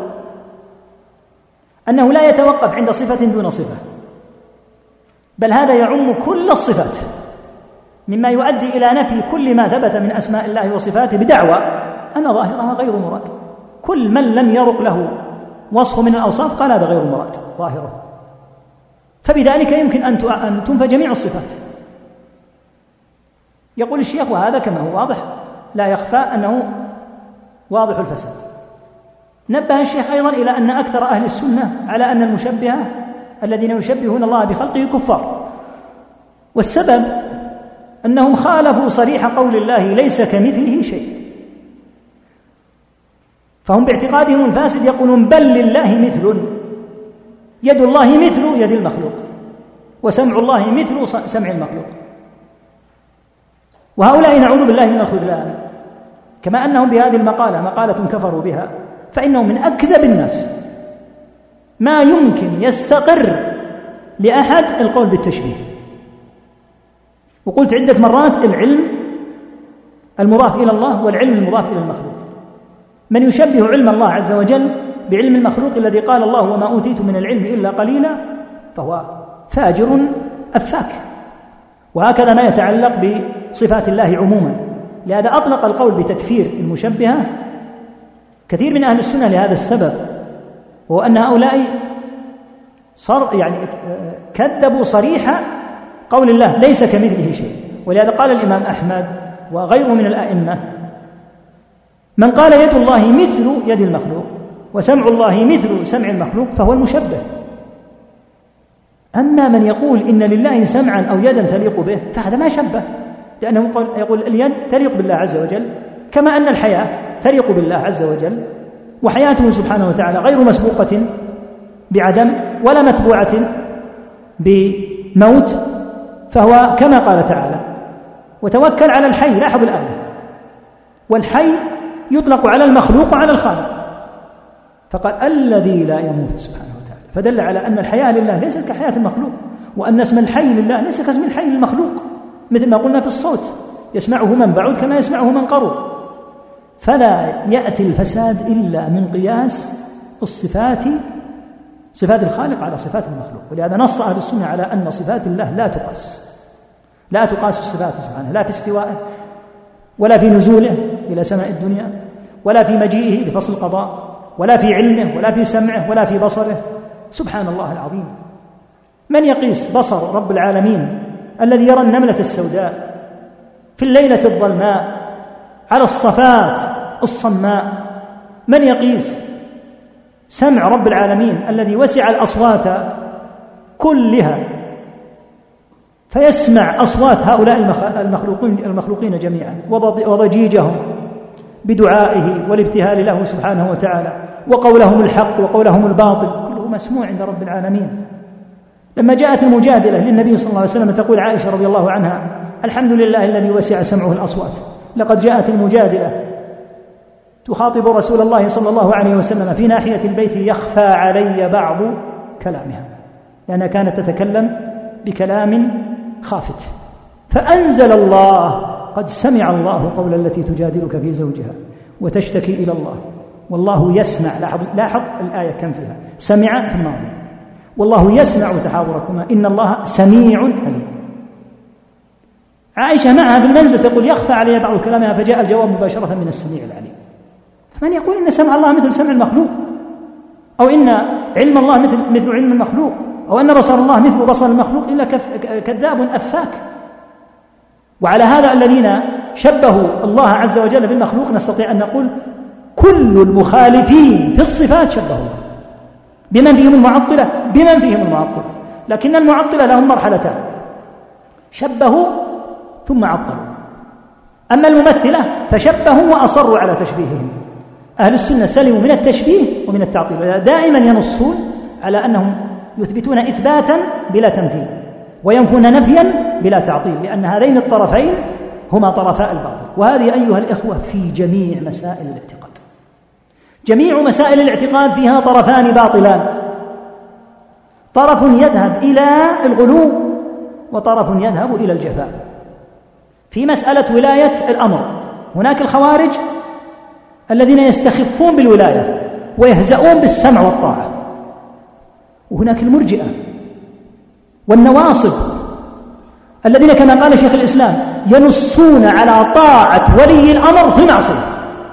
أنه لا يتوقف عند صفة دون صفة، بل هذا يعم كل الصفات، مما يؤدي إلى نفي كل ما ثبت من أسماء الله وصفاته بدعوى أن ظاهرها غير مراد. كل من لم يرق له وصف من الأوصاف قال هذا غير مراد ظاهره، فبذلك يمكن أن تنفى جميع الصفات. يقول الشيخ وهذا كما هو واضح لا يخفى أنه واضح الفساد. نبه الشيخ أيضا إلى أن أكثر أهل السنة على أن المشبهة الذين يشبهون الله بخلقه كفار، والسبب أنهم خالفوا صريح قول الله ليس كمثله شيء، فهم باعتقادهم الفاسد يقولون بل لله مثل، يد الله مثل يد المخلوق، وسمع الله مثل سمع المخلوق. وهؤلاء نعوذ بالله من الخذلان، كما أنهم بهذه المقالة مقالة كفروا بها، فإنهم من أكذب الناس. ما يمكن يستقر لأحد القول بالتشبيه. وقلت عدة مرات العلم المضاف إلى الله والعلم المضاف إلى المخلوق. من يشبه علم الله عز وجل بعلم المخلوق الذي قال الله وما أوتيتم من العلم إلا قليلا فهو فاجر أفاك. وهكذا ما يتعلق بصفات الله عموما. لهذا أطلق القول بتكفير المشبهة كثير من أهل السنة لهذا السبب، وهو أن هؤلاء كذبوا صريح قول الله ليس كمثله شيء. ولهذا قال الإمام أحمد وغيره من الأئمة من قال يد الله مثل يد المخلوق وسمع الله مثل سمع المخلوق فهو المشبه. أما من يقول إن لله سمعا أو يدا تليق به فهذا ما شبه، لأنه يقول اليد تليق بالله عز وجل كما أن الحياة تليق بالله عز وجل، وحياته سبحانه وتعالى غير مسبوقة بعدم ولا متبوعة بموت، فهو كما قال تعالى وتوكل على الحي. لاحظ الآية، والحي يطلق على المخلوق وعلى الخالق، فقال الذي لا يموت سبحانه وتعالى، فدل على أن الحياة لله ليست كحياة المخلوق، وأن اسم الحي لله ليس كاسم الحي للمخلوق، مثل ما قلنا في الصوت يسمعه من بعد كما يسمعه من قرب. فلا يأتي الفساد إلا من قياس الصفات صفات الخالق على صفات المخلوق. ولهذا نص أهل السنة على أن صفات الله لا تقاس الصفات سبحانه، لا في استوائه ولا في نزوله إلى سماء الدنيا ولا في مجيئه لفصل القضاء ولا في علمه ولا في سمعه ولا في بصره، سبحان الله العظيم. من يقيس بصر رب العالمين الذي يرى النملة السوداء في الليلة الظلماء على الصفات الصماء؟ من يقيس سمع رب العالمين الذي وسع الأصوات كلها فيسمع أصوات هؤلاء المخلوقين جميعا وضجيجهم بدعائه والابتهال له سبحانه وتعالى وقولهم الحق وقولهم الباطل كله مسموع عند رب العالمين. لما جاءت المجادلة للنبي صلى الله عليه وسلم تقول عائشة رضي الله عنها: الحمد لله الذي وسع سمعه الأصوات. لقد جاءت المجادلة تخاطب رسول الله صلى الله عليه وسلم في ناحية البيت: يخفى علي بعض كلامها، لأنها كانت تتكلم بكلام خافت، فأنزل الله: قد سمع الله قول التي تجادلك في زوجها وتشتكي إلى الله والله يسمع. لاحظ الآية كم فيها سمع في الماضي، والله يسمع تحاوركما إن الله سميع عليم. عائشة معها في المنزل تقول: يخفى علي بعض كلامها، فجاء الجواب مباشرة من السميع العليم. فمن يقول إن سمع الله مثل سمع المخلوق، أو إن علم الله مثل علم المخلوق، أو أن بصر الله مثل بصر المخلوق إلا كذاب أفاك. وعلى هذا الذين شبهوا الله عز وجل بالمخلوق نستطيع أن نقول كل المخالفين في الصفات شبهوا الله. بمن فيهم المعطلة، لكن المعطلة لهم مرحلتان: شبهوا ثم عطلوا. أما الممثلة فشبهوا وأصروا على تشبيههم. أهل السنة سلموا من التشبيه ومن التعطيل، دائما ينصون على أنهم يثبتون إثباتا بلا تمثيل وينفون نفيا بلا تعطيل، لأن هذين الطرفين هما طرفاء الباطل. وهذه أيها الإخوة في جميع مسائل الاعتقاد. جميع مسائل الاعتقاد فيها طرفان باطلان: طرف يذهب إلى الغلو وطرف يذهب إلى الجفاء. في مسألة ولاية الأمر هناك الخوارج الذين يستخفون بالولاية ويهزؤون بالسمع والطاعة، وهناك المرجئة والنواصب الذين كما قال شيخ الإسلام ينصون على طاعة ولي الأمر في المعصية.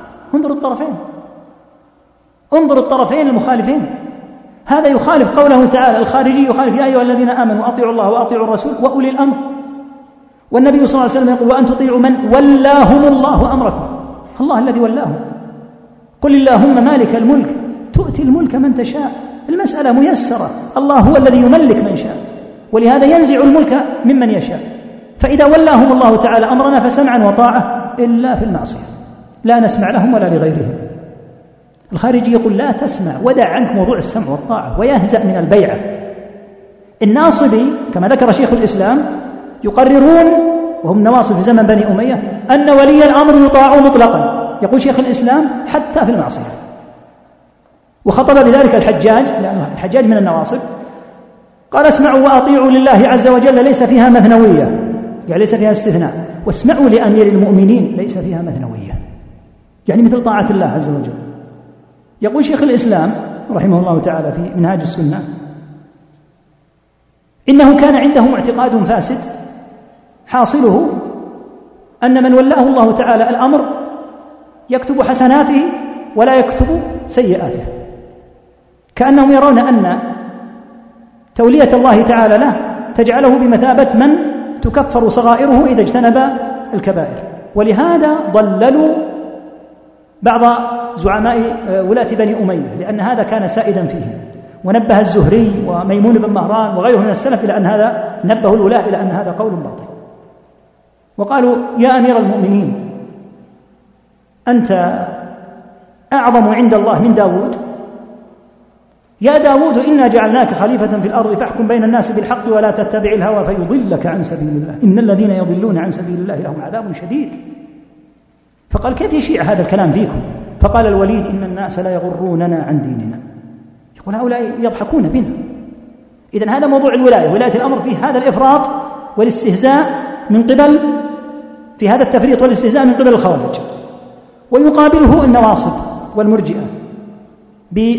انظروا الطرفين المخالفين. هذا يخالف قوله تعالى: الخارجي يخالف: يا أيها الذين آمنوا أطيعوا الله وأطيعوا الرسول وأولي الأمر. والنبي صلى الله عليه وسلم يقول: وأن تطيعوا من ولاهم الله أمركم. الله الذي ولاهم. قل اللهم مالك الملك تؤتي الملك من تشاء. المسألة ميسرة، الله هو الذي يملك من شاء، ولهذا ينزع الملك ممن يشاء. فإذا ولاهم الله تعالى أمرنا فسمعا وطاعة إلا في المعصية، لا نسمع لهم ولا لغيرهم. الخارجي يقول: لا تسمع، ودع عنك موضوع السمع والطاعة، ويهزأ من البيعة. الناصبي كما ذكر شيخ الإسلام يقررون، وهم نواصب في زمن بني أمية، أن ولي الأمر يطاع مطلقا. يقول شيخ الإسلام حتى في المعصية. وخطب بذلك الحجاج، لأن الحجاج من النواصب، قال: اسمعوا وأطيعوا لله عز وجل ليس فيها مثنوية، يعني ليس فيها استثناء، واسمعوا لأمير المؤمنين ليس فيها مثنوية، يعني مثل طاعة الله عز وجل. يقول شيخ الإسلام رحمه الله تعالى في منهاج السنة: إنه كان عندهم اعتقاد فاسد حاصله أن من ولاه الله تعالى الأمر يكتب حسناته ولا يكتب سيئاته، كأنهم يرون أن تولية الله تعالى له تجعله بمثابة من تكفر صغائره إذا اجتنب الكبائر. ولهذا ضللوا بعض زعماء ولاة بني أمية، لأن هذا كان سائدا فيهم. ونبه الزهري وميمون بن مهران وغيره من السلف إلى أن هذا، نبهوا الولاة إلى أن هذا قول باطل، وقالوا: يا أمير المؤمنين، أنت أعظم عند الله من داود. يا داود إنا جعلناك خليفة في الأرض فاحكم بين الناس بالحق ولا تتبع الهوى فيضلك عن سبيل الله إن الذين يضلون عن سبيل الله لهم عذاب شديد. فقال: كيف يشيع هذا الكلام فيكم؟ فقال الوليد: إن الناس لا يغروننا عن ديننا. يقول هؤلاء يضحكون بنا. إذن هذا موضوع الولاية، ولاية الأمر فيه هذا الإفراط والاستهزاء من قبل، في هذا التفريط والاستهزاء من قبل الخوارج، ويقابله النواصب والمرجئة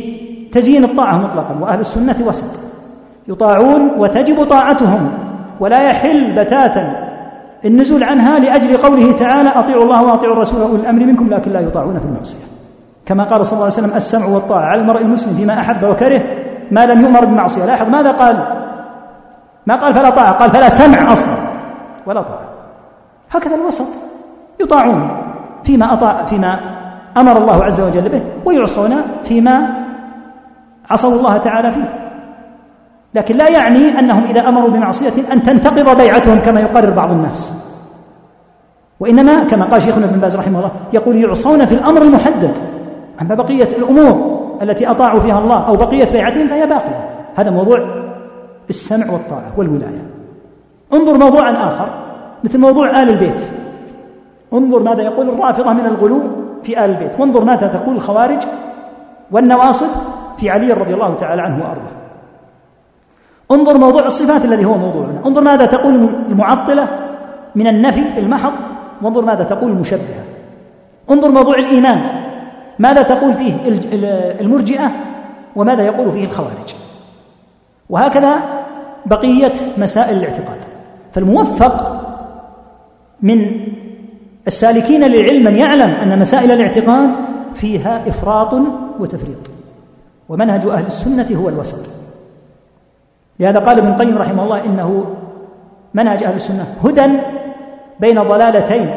تزيين الطاعة مطلقا. وأهل السنة وسط، يطاعون وتجب طاعتهم، ولا يحل بتاتا النزول عنها لأجل قوله تعالى أطيعوا الله وأطيعوا الرسول وأولي الأمر منكم لكن لا يطاعون في المعصية، كما قال صلى الله عليه وسلم السمع والطاعة على المرء المسلم فيما أحب وكره ما لم يؤمر بالمعصية. لاحظ ماذا قال؟ ما قال فلا طاعة، قال فلا سمع أصلا ولا طاعة. هكذا الوسط، يطاعون فيما أمر الله عز وجل به، ويعصون فيما عصوا الله تعالى فيه. لكن لا يعني أنهم إذا أمروا بمعصية أن تنتقض بيعتهم كما يقرر بعض الناس، وإنما كما قال شيخنا ابن باز رحمه الله يقول يعصون في الأمر المحدد، أما بقية الأمور التي أطاعوا فيها الله أو بقية بيعتهم فهي باقية. هذا موضوع السمع والطاعة والولاية. انظر موضوعا آخر مثل موضوع آل البيت، انظر ماذا يقول الرافضة من الغلو في آل البيت، وانظر ماذا تقول الخوارج والنواصب في علي رضي الله تعالى عنه وأرضاه. انظر موضوع الصفات الذي هو موضوعنا، انظر ماذا تقول المعطلة من النفي المحض، وانظر ماذا تقول المشبهة. انظر موضوع الإيمان ماذا تقول فيه المرجئة وماذا يقول فيه الخوارج، وهكذا بقية مسائل الاعتقاد. فالموفق من السالكين للعلم من يعلم أن مسائل الاعتقاد فيها إفراط وتفريط، ومنهج أهل السنة هو الوسط. لهذا قال ابن القيم رحمه الله إنه منهج أهل السنة هدى بين ضلالتين،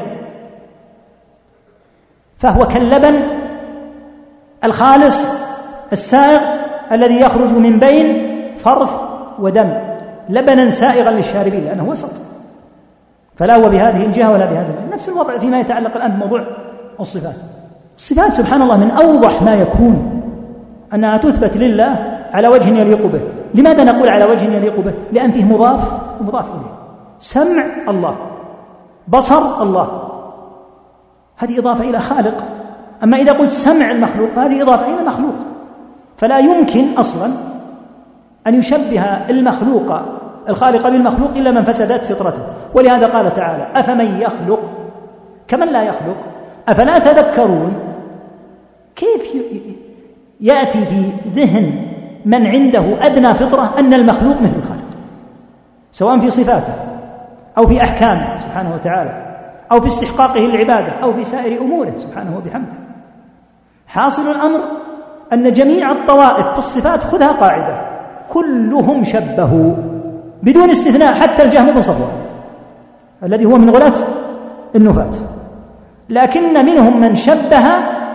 فهو كاللبن الخالص السائغ الذي يخرج من بين فرث ودم، لبنا سائغا للشاربين، لأنه وسط، فلا هو بهذه الجهة ولا بهذه الجهة. نفس الوضع فيما يتعلق الآن بموضوع الصفات. الصفات سبحان الله من أوضح ما يكون أنها تثبت لله على وجه يليق به. لماذا نقول على وجه يليق به؟ لأن فيه مضاف ومضاف إليه. سمع الله، بصر الله، هذه إضافة إلى خالق. أما إذا قلت سمع المخلوق هذه إضافة إلى مخلوق، فلا يمكن أصلا أن يشبه المخلوق الخالق بالمخلوق إلا من فسدت فطرته. ولهذا قال تعالى أفمن يخلق كمن لا يخلق أفلا تذكرون. كيف يأتي في ذهن من عنده أدنى فطرة أن المخلوق مثل الخالق، سواء في صفاته أو في أحكامه سبحانه وتعالى أو في استحقاقه العبادة أو في سائر أموره سبحانه وبحمده. حاصل الأمر أن جميع الطوائف في الصفات خذها قاعدة كلهم شبهوا بدون استثناء، حتى الجهم بن صفوان الذي هو من غلاة النفاة، لكن منهم من شبه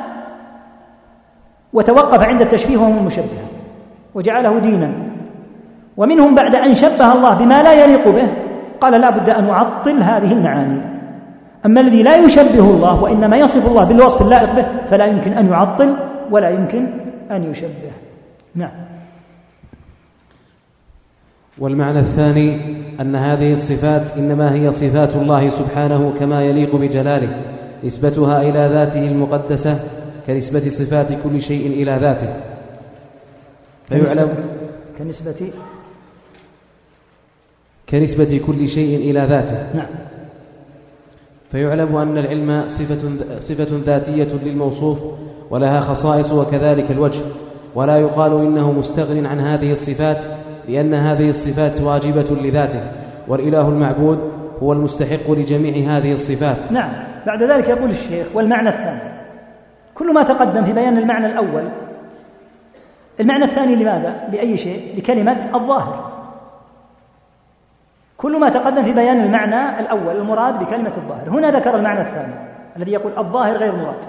وتوقف عند التشبيه وهم المشبهة وجعله دينا، ومنهم بعد أن شبه الله بما لا يليق به قال لا بد أن أعطل هذه المعاني. أما الذي لا يشبه الله وإنما يصف الله بالوصف اللائق به فلا يمكن أن يعطل ولا يمكن أن يشبه. نعم. والمعنى الثاني أن هذه الصفات إنما هي صفات الله سبحانه كما يليق بجلاله، نسبتها إلى ذاته المقدسة كنسبة صفات كل شيء إلى ذاته، فيعلم كنسبة كل شيء إلى ذاته. نعم. فيعلم أن العلم صفة ذاتية للموصوف ولها خصائص، وكذلك الوجه، ولا يقال إنه مستغن عن هذه الصفات لأن هذه الصفات واجبة لذاته، والإله المعبود هو المستحق لجميع هذه الصفات. نعم. بعد ذلك يقول الشيخ والمعنى الثاني، كل ما تقدم في بيان المعنى الأول، المعنى الثاني لماذا؟ لأي شيء؟ لكلمة الظاهر. كل ما تقدم في بيان المعنى الأول المراد بكلمة الظاهر، هنا ذكر المعنى الثاني الذي يقول الظاهر غير مراد.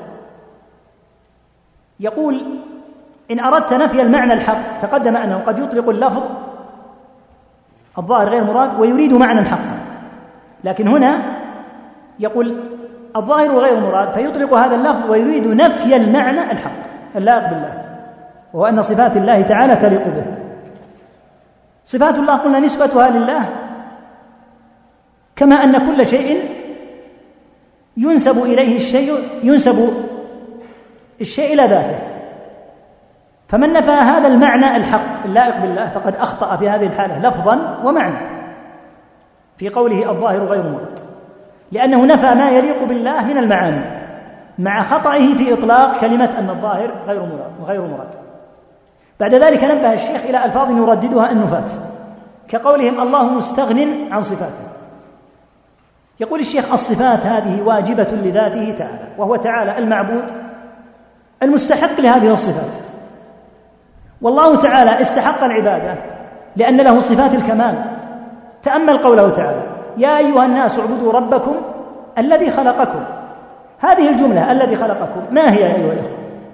يقول إن أردت نفي المعنى الحق، تقدم أنه قد يطلق اللفظ الظاهر غير مراد ويريد معنى حقا، لكن هنا يقول الظاهر غير مراد فيطلق هذا اللفظ ويريد نفي المعنى الحق اللائق بالله، وهو أن صفات الله تعالى تليق به. صفات الله قلنا نسبتها لله كما أن كل شيء ينسب إليه الشيء إلى ذاته، فمن نفى هذا المعنى الحق اللائق بالله فقد أخطأ في هذه الحالة لفظا ومعنى في قوله الظاهر غير مراد، لأنه نفى ما يليق بالله من المعاني مع خطئه في إطلاق كلمة أن الظاهر غير مراد. بعد ذلك نبه الشيخ إلى ألفاظ يرددها النفاة كقولهم الله مستغن عن صفاته. يقول الشيخ الصفات هذه واجبة لذاته تعالى، وهو تعالى المعبود المستحق لهذه الصفات، والله تعالى استحق العبادة لأن له صفات الكمال. تأمل قوله تعالى يا أيها الناس اعبدوا ربكم الذي خلقكم. هذه الجملة الذي خلقكم ما هي يا أيها الأخوة؟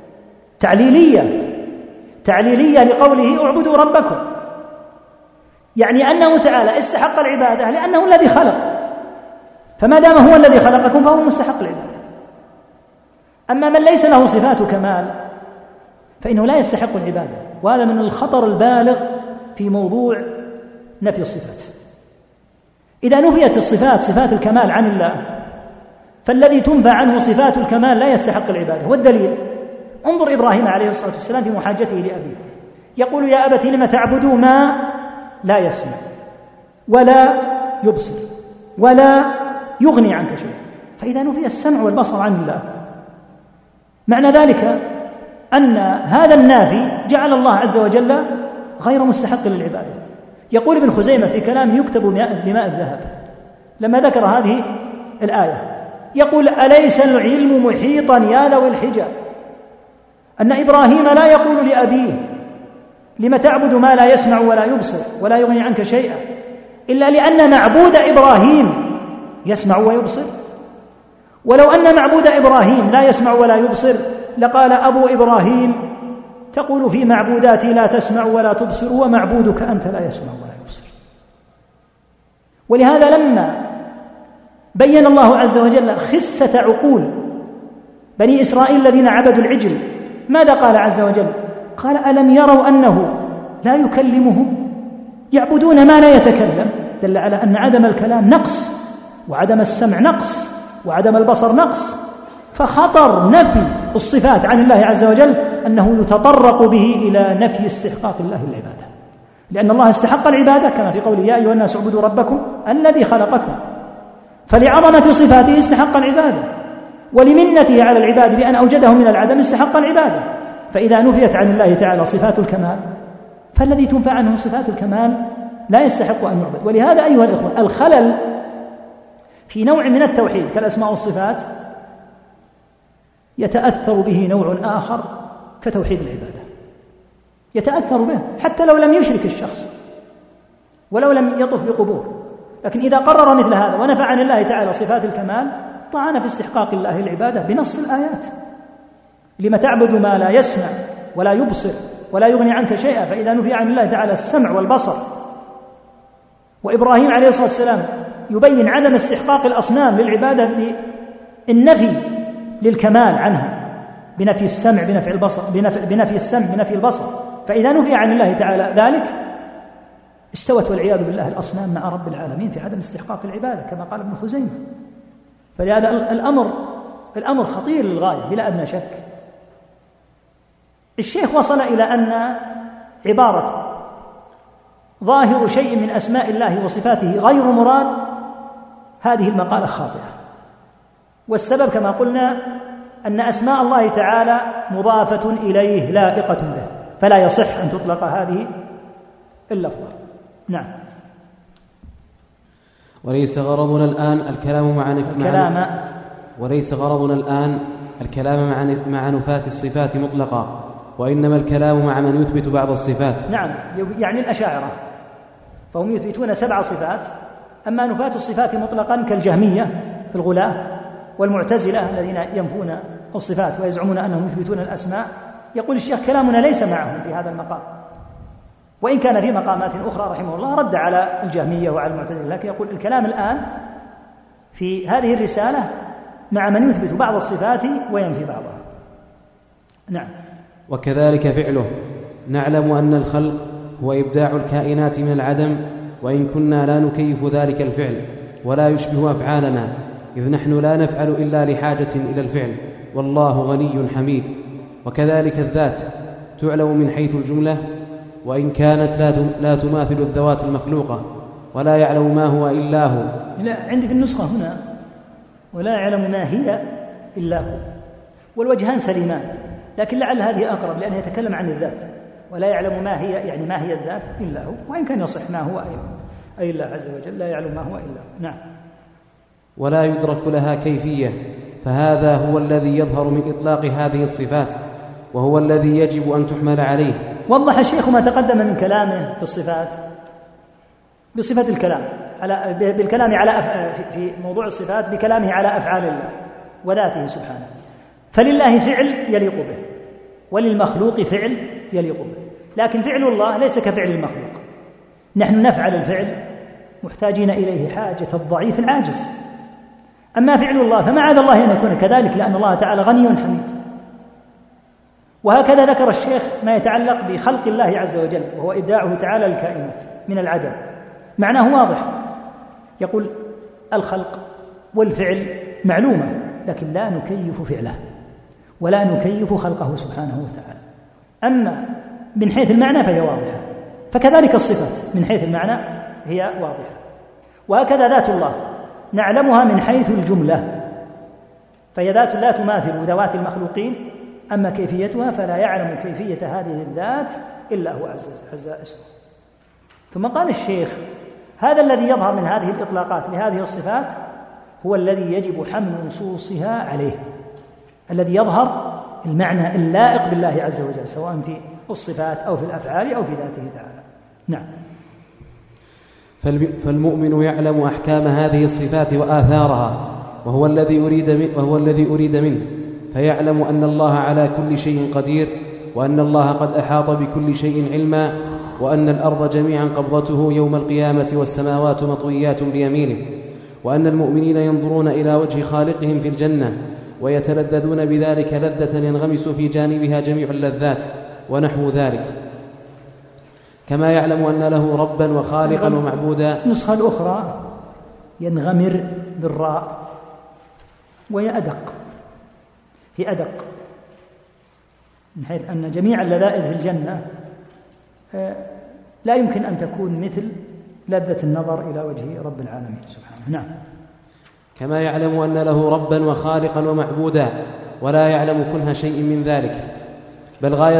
تعليلية لقوله اعبدوا ربكم، يعني أنه تعالى استحق العبادة لأنه الذي خلق، فما دام هو الذي خلقكم فهو مستحق العبادة. أما من ليس له صفات كمال فإنه لا يستحق العبادة، وهذا من الخطر البالغ في موضوع نفي الصفات. إذا نفيت الصفات صفات الكمال عن الله فالذي تنفى عنه صفات الكمال لا يستحق العبادة. والدليل انظر إبراهيم عليه الصلاة والسلام في محاجته لأبيه، يقول يا أبت لم تعبدوا ما لا يسمع ولا يبصر ولا يغني عنك شيئا. فإذا نفي السمع والبصر عن الله معنى ذلك أن هذا النافي جعل الله عز وجل غير مستحق للعبادة. يقول ابن خزيمة في كلام يكتب بماء الذهب لما ذكر هذه الآية، يقول أليس العلم محيطا يا ذوي الحجى أن إبراهيم لا يقول لأبيه لم تعبد ما لا يسمع ولا يبصر ولا يغني عنك شيئا إلا لأن معبود إبراهيم يسمع ويبصر؟ ولو أن معبود إبراهيم لا يسمع ولا يبصر لقال أبو إبراهيم تقول في معبوداتي لا تسمع ولا تبصر ومعبودك أنت لا يسمع ولا يبصر. ولهذا لما بين الله عز وجل خسة عقول بني إسرائيل الذين عبدوا العجل ماذا قال عز وجل؟ قال ألم يروا أنه لا يكلمهم؟ يعبدون ما لا يتكلم، دل على أن عدم الكلام نقص، وعدم السمع نقص، وعدم البصر نقص. فخطر نفي الصفات عن الله عز وجل أنه يتطرق به إلى نفي استحقاق الله العبادة، لأن الله استحق العبادة كما في قوله يا أيها الناس اعبدوا ربكم الذي خلقكم، فلعظمة صفاته استحق العبادة، ولمنته على العباد بأن أوجده من العدم استحق العبادة. فإذا نفيت عن الله تعالى صفات الكمال فالذي تنفى عنه صفات الكمال لا يستحق أن يعبد. ولهذا أيها الإخوة الخلل في نوع من التوحيد كالأسماء والصفات يتأثر به نوع آخر كتوحيد العبادة، يتأثر به حتى لو لم يشرك الشخص ولو لم يطف بقبور، لكن إذا قرر مثل هذا ونفى عن الله تعالى صفات الكمال طعن في استحقاق الله العبادة بنص الآيات لما تعبد ما لا يسمع ولا يبصر ولا يغني عنك شيئا. فإذا نفي عن الله تعالى السمع والبصر، وإبراهيم عليه الصلاة والسلام يبين عدم استحقاق الأصنام للعبادة بالنفي للكمال عنها بنفي السمع بنفي البصر بنفي السمع بنفي البصر. فإذا نفي عن الله تعالى ذلك استوت والعياذ بالله الأصنام مع رب العالمين في عدم استحقاق العبادة كما قال ابن خزيمة. فلهذا الأمر خطير للغاية بلا أدنى شك. الشيخ وصل إلى أن عبارة ظاهر شيء من أسماء الله وصفاته غير مراد هذه المقالة خاطئة، والسبب كما قلنا أن أسماء الله تعالى مضافة إليه لائقة به، فلا يصح أن تطلق هذه اللفظة. نعم. وليس غرضنا الآن الكلام مع نفاة الصفات مطلقا، وإنما الكلام مع من يثبت بعض الصفات. نعم، يعني الأشاعرة فهم يثبتون 7 صفات، أما نفاة الصفات مطلقا كالجهمية في الغلاة والمعتزلة الذين ينفون الصفات ويزعمون أنهم يثبتون الأسماء. يقول الشيخ كلامنا ليس معهم في هذا المقام، وإن كان في مقامات أخرى رحمه الله رد على الجهمية وعلى المعتزلة، لكن يقول الكلام الآن في هذه الرسالة مع من يثبت بعض الصفات وينفي بعضها. نعم. وكذلك فعله، نعلم أن الخلق هو إبداع الكائنات من العدم، وإن كنا لا نكيف ذلك الفعل ولا يشبه أفعالنا، إذ نحن لا نفعل إلا لحاجة إلى الفعل، والله غني حميد. وكذلك الذات تعلم من حيث الجملة، وإن كانت لا تماثل الذوات المخلوقة، ولا يعلم ما هو إلا هو. لا، عندي في النسخة هنا ولا يعلم ما هي إلا هو، والوجهان سليمان، لكن لعل هذه أقرب لأنه يتكلم عن الذات. ولا يعلم ما هي، يعني ما هي الذات إلا هو، وإن كان يصح ما هو أي الله عز وجل لا يعلم ما هو إلا هو. نعم. ولا يدرك لها كيفية، فهذا هو الذي يظهر من إطلاق هذه الصفات، وهو الذي يجب أن تحمل عليه. وضح الشيخ ما تقدم من كلامه في الصفات بصفة الكلام بالكلام على في موضوع الصفات بكلامه على أفعال الله وذاته سبحانه. فلله فعل يليق به، وللمخلوق فعل يليق به، لكن فعل الله ليس كفعل المخلوق. نحن نفعل الفعل محتاجين إليه حاجة الضعيف العاجز، أما فعل الله فمعاذ الله أن يكون كذلك، لأن الله تعالى غني حميد. وهكذا ذكر الشيخ ما يتعلق بخلق الله عز وجل، وهو إبداعه تعالى الكائنات من العدم. معناه واضح، يقول الخلق والفعل معلومة، لكن لا نكيف فعله ولا نكيف خلقه سبحانه وتعالى. أما من حيث المعنى فهي واضحة، فكذلك الصفات من حيث المعنى هي واضحة. وهكذا ذات الله نعلمها من حيث الجملة، فهي ذات لا تماثل ذوات المخلوقين، أما كيفيتها فلا يعلم كيفية هذه الذات إلا هو عز اسمه. ثم قال الشيخ: هذا الذي يظهر من هذه الإطلاقات لهذه الصفات هو الذي يجب حمل نصوصها عليه، الذي يظهر المعنى اللائق بالله عز وجل، سواء في الصفات أو في الأفعال أو في ذاته تعالى. نعم. فالمؤمن يعلم أحكام هذه الصفات وآثارها، وهو الذي أريد منه، فيعلم أن الله على كل شيء قدير، وأن الله قد أحاط بكل شيء علما، وأن الأرض جميعا قبضته يوم القيامة والسماوات مطويات بيمينه، وأن المؤمنين ينظرون إلى وجه خالقهم في الجنة ويتلذذون بذلك لذة ينغمس في جانبها جميع اللذات ونحو ذلك، كما يعلم أن له ربا وخالقا ومعبودا. النسخة الأخرى ينغمر بالراء، وهي أدق، هي أدق، من حيث أن جميع اللذائذ في الجنة لا يمكن أن تكون مثل لذة النظر إلى وجه رب العالمين سبحانه. نعم. كما يعلم أن له ربا وخالقا ومعبودا، ولا يعلم كنه شيء من ذلك، بل غاية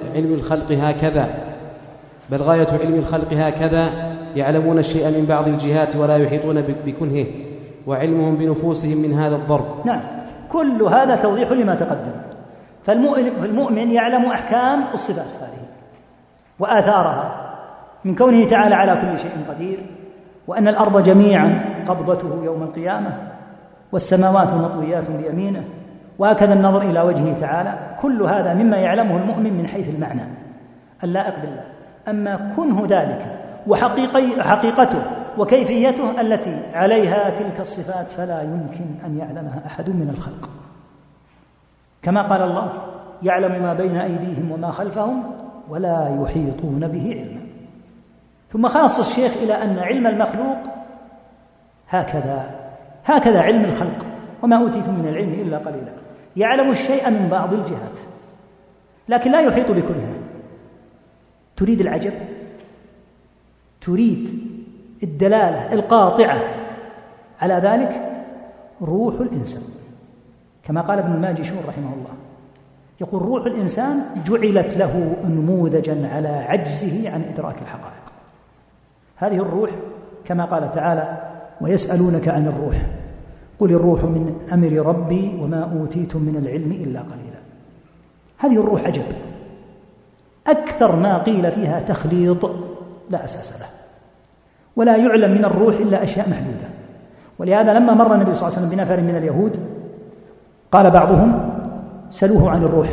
علم الخلق هكذا يعلمون الشيء من بعض الجهات ولا يحيطون بكنهه، وعلمهم بنفوسهم من هذا الضرب. نعم، كل هذا توضيح لما تقدم. فالمؤمن يعلم أحكام الصفات هذه وآثارها، من كونه تعالى على كل شيء قدير، وأن الأرض جميعا قبضته يوم القيامة، والسماوات مطويات بيمينه، وهكذا النظر إلى وجهه تعالى. كل هذا مما يعلمه المؤمن من حيث المعنى اللائق بالله. أما كنه ذلك وحقيقته وكيفيته التي عليها تلك الصفات فلا يمكن أن يعلمها أحد من الخلق، كما قال الله: يعلم ما بين أيديهم وما خلفهم ولا يحيطون به علما. ثم خاص الشيخ إلى أن علم المخلوق هكذا علم الخلق، وما أوتيتم من العلم إلا قليلا. يعلم الشيء من بعض الجهات لكن لا يحيط بكلها. تريد العجب، تريد الدلالة القاطعة على ذلك، روح الإنسان، كما قال ابن الماجشون رحمه الله، يقول: روح الإنسان جعلت له نموذجا على عجزه عن إدراك الحقائق. هذه الروح كما قال تعالى: ويسألونك عن الروح قل الروح من أمر ربي وما أوتيتم من العلم إلا قليلا. هذه الروح عجب، أكثر ما قيل فيها تخليط لا أساس له، ولا يعلم من الروح إلا أشياء محدودة. ولهذا لما مر النبي صلى الله عليه وسلم بنفر من اليهود قال بعضهم: سلوه عن الروح.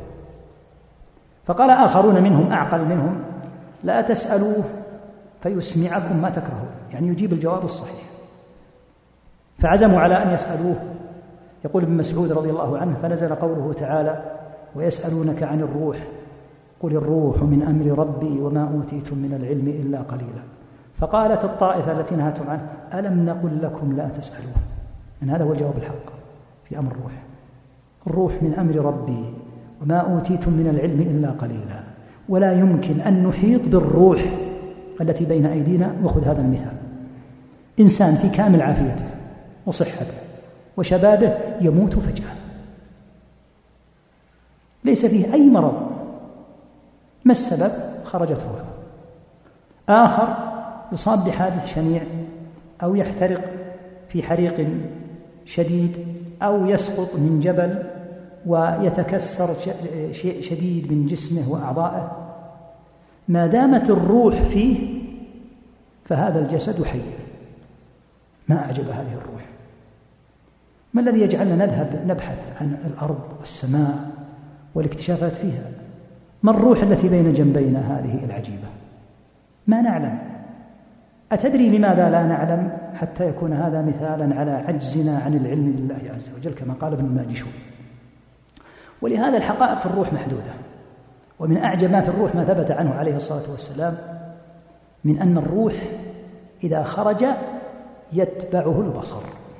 فقال آخرون منهم أعقل منهم: لا تسألوه فيسمعكم ما تكرهون، يعني يجيب الجواب الصحيح. فعزموا على أن يسألوه. يقول ابن مسعود رضي الله عنه: فنزل قوله تعالى: ويسألونك عن الروح قل الروح من أمر ربي وما أوتيتم من العلم إلا قليلا. فقالت الطائفة التي نهتم عنه: ألم نقل لكم لا تسألون؟ إن هذا هو الجواب الحق في أمر الروح. الروح من أمر ربي وما أوتيتم من العلم إلا قليلا. ولا يمكن أن نحيط بالروح التي بين أيدينا. وخذ هذا المثال: إنسان في كامل عافيته وصحته وشبابه يموت فجأة، ليس فيه أي مرض، ما السبب؟ خرجت روحه. آخر يصاب بحادث شنيع أو يحترق في حريق شديد أو يسقط من جبل ويتكسر شيء شديد من جسمه وأعضائه، ما دامت الروح فيه فهذا الجسد حي. ما أعجب هذه الروح. ما الذي يجعلنا نذهب نبحث عن الأرض والسماء والاكتشافات فيها؟ ما الروح التي بين جنبينا هذه العجيبة؟ ما نعلم. أتدري لماذا لا نعلم؟ حتى يكون هذا مثالا على عجزنا عن العلم لله عز وجل كما قال ابن الماجشون. ولهذا الحقائق في الروح محدودة. ومن أعجب ما في الروح ما ثبت عنه عليه الصلاة والسلام من أن الروح إذا خرج يتبعه البصر.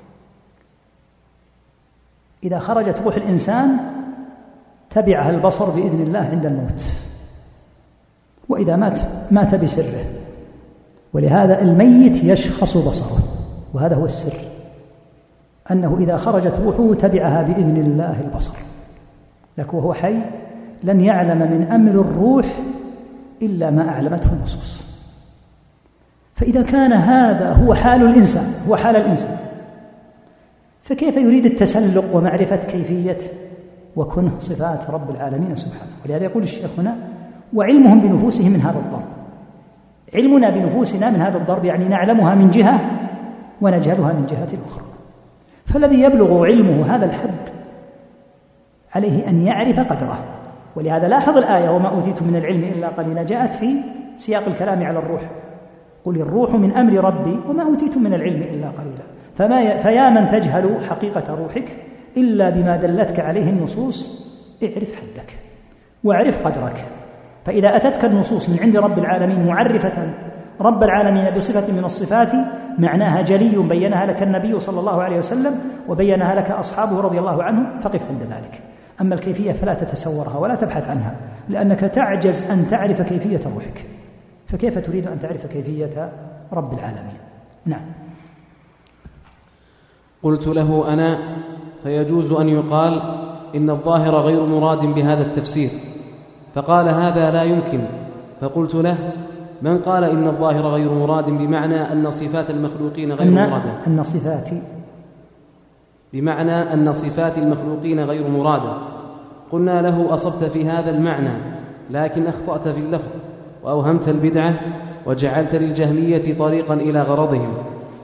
إذا خرجت روح الإنسان تبعها البصر بإذن الله عند الموت، وإذا مات بسره. ولهذا الميت يشخص بصره، وهذا هو السر، أنه إذا خرجت روحه تبعها بإذن الله البصر، لكن وهو حي لن يعلم من أمر الروح إلا ما أعلمته النصوص. فإذا كان هذا هو حال الإنسان فكيف يريد التسلق ومعرفة كيفية وكنه صفات رب العالمين سبحانه؟ ولهذا يقول الشيخ هنا: وعلمهم بنفوسهم من هذا الضرب. علمنا بنفوسنا من هذا الضرب يعني نعلمها من جهة ونجهلها من جهة أخرى. فالذي يبلغ علمه هذا الحد عليه أن يعرف قدره. ولهذا لاحظ الآية: وما أوتيتم من العلم إلا قليلا، جاءت في سياق الكلام على الروح: قل الروح من أمر ربي وما أوتيتم من العلم إلا قليلا. فيا من تجهل حقيقة روحك إلا بما دلتك عليه النصوص، اعرف حدك واعرف قدرك. فإذا أتتك النصوص من عند رب العالمين معرفة رب العالمين بصفة من الصفات معناها جلي بينها لك النبي صلى الله عليه وسلم وبينها لك أصحابه رضي الله عنهم، فقف عند ذلك. أما الكيفية فلا تتصورها ولا تبحث عنها، لأنك تعجز أن تعرف كيفية روحك، فكيف تريد أن تعرف كيفية رب العالمين؟ نعم. قلت له أنا: فيجوز أن يقال إن الظاهر غير مراد بهذا التفسير. فقال: هذا لا يمكن. فقلت له: من قال إن الظاهر غير مراد بمعنى أن صفات المخلوقين غير مرادة؟ بمعنى أن صفات المخلوقين غير مرادة. قلنا له: أصبت في هذا المعنى، لكن أخطأت في اللفظ وأوهمت البدعة وجعلت للجهمية طريقا إلى غرضهم.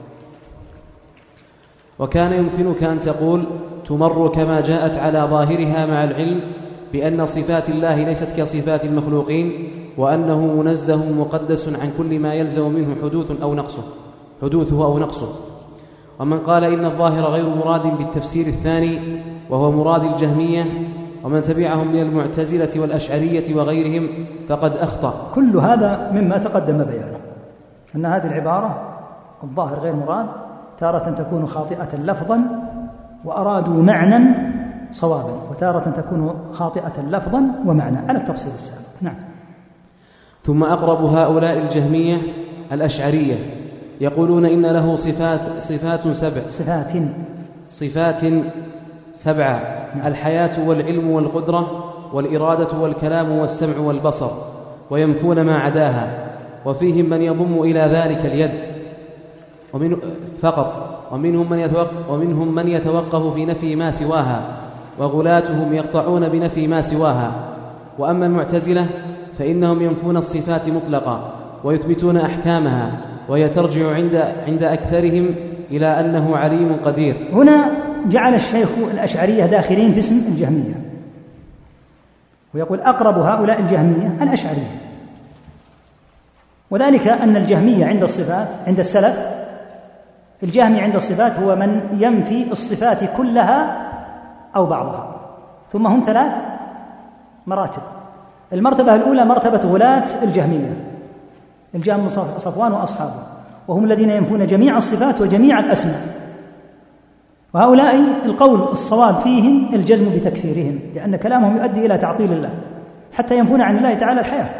وكان يمكنك أن تقول: تمر كما جاءت على ظاهرها مع العلم بأن صفات الله ليست كصفات المخلوقين، وأنه منزه مقدس عن كل ما يلزم منه حدوثه أو نقصه. ومن قال إن الظاهر غير مراد بالتفسير الثاني وهو مراد الجهمية ومن تبعهم من المعتزلة والأشعرية وغيرهم فقد أخطأ. كل هذا مما تقدم بيانه، أن هذه العبارة الظاهر غير مراد تارة تكون خاطئة لفظا وأرادوا معنى صوابا، وتارة تكون خاطئة لفظا ومعنى على التفصيل السابق. نعم. ثم أقرب هؤلاء الجهمية الأشعرية يقولون إن له صفات سبعة: الحياة والعلم والقدرة والإرادة والكلام والسمع والبصر، وينفون ما عداها. وفيهم من يضم إلى ذلك اليد فقط، ومنهم من يتوقف في نفي ما سواها، وغلاتهم يقطعون بنفي ما سواها. وأما المعتزلة فإنهم ينفون الصفات مطلقا ويثبتون أحكامها، وهي ترجع عند أكثرهم إلى أنه عليم قدير. هنا جعل الشيخ الأشعرية داخلين في اسم الجهمية، ويقول أقرب هؤلاء الجهمية الأشعرية، وذلك أن الجهمية عند الصفات عند السلف، الجهمي عند الصفات هو من ينفي الصفات كلها أو بعضها. ثم هم 3 مراتب. المرتبة الأولى مرتبة غلاة الجهمية، الجهم صفوان وأصحابه، وهم الذين ينفون جميع الصفات وجميع الأسماء، وهؤلاء القول الصواب فيهم الجزم بتكفيرهم، لأن كلامهم يؤدي إلى تعطيل الله، حتى ينفون عن الله تعالى الحياة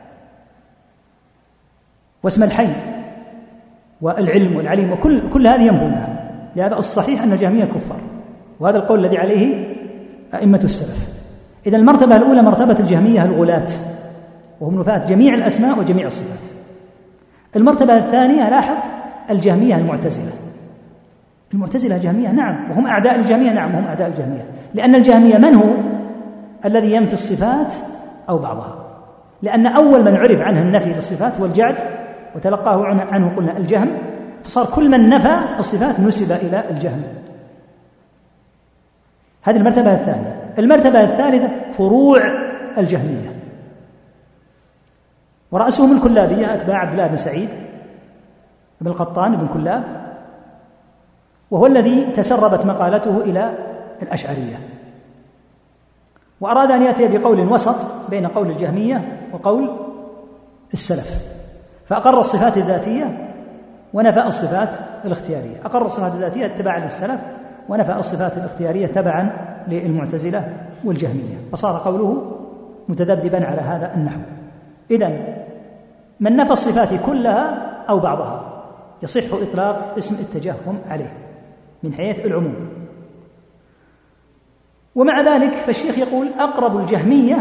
واسم الحي والعلم والعليم، وكل هذه ينفونها. لهذا الصحيح أن الجهمية كفار، وهذا القول الذي عليه أئمة السلف. إذا المرتبة الأولى مرتبة الجهمية الغلاة، وهم نفاة جميع الأسماء وجميع الصفات. المرتبة الثانية لاحظ الجهمية المعتزلة. المعتزلة جهمية نعم، وهم أعداء الجهمية نعم، وهم أعداء الجهمية، لأن الجهمية من هو؟ الذي ينفي الصفات أو بعضها، لأن أول من عرف عنه النفي للصفات هو الجعد، وتلقاه عنه قلنا الجهم، فصار كل من نفى الصفات نسب إلى الجهم. هذه المرتبة الثانية. المرتبة الثالثة فروع الجهمية، ورأسهم الكلابية أتباع عبد الله بن سعيد بن القطان بن كلاب، وهو الذي تسربت مقالته إلى الأشعرية، وأراد أن يأتي بقول وسط بين قول الجهمية وقول السلف، فأقر الصفات الذاتية ونفى الصفات الاختيارية. أقر الصفات الذاتية تبعا للسلف، ونفى الصفات الاختيارية تبعا للمعتزلة والجهمية، فصار قوله متذبذبا على هذا النحو. إذن من نفى الصفات كلها أو بعضها يصح إطلاق اسم التجهم عليه من حيث العموم. ومع ذلك فالشيخ يقول أقرب الجهمية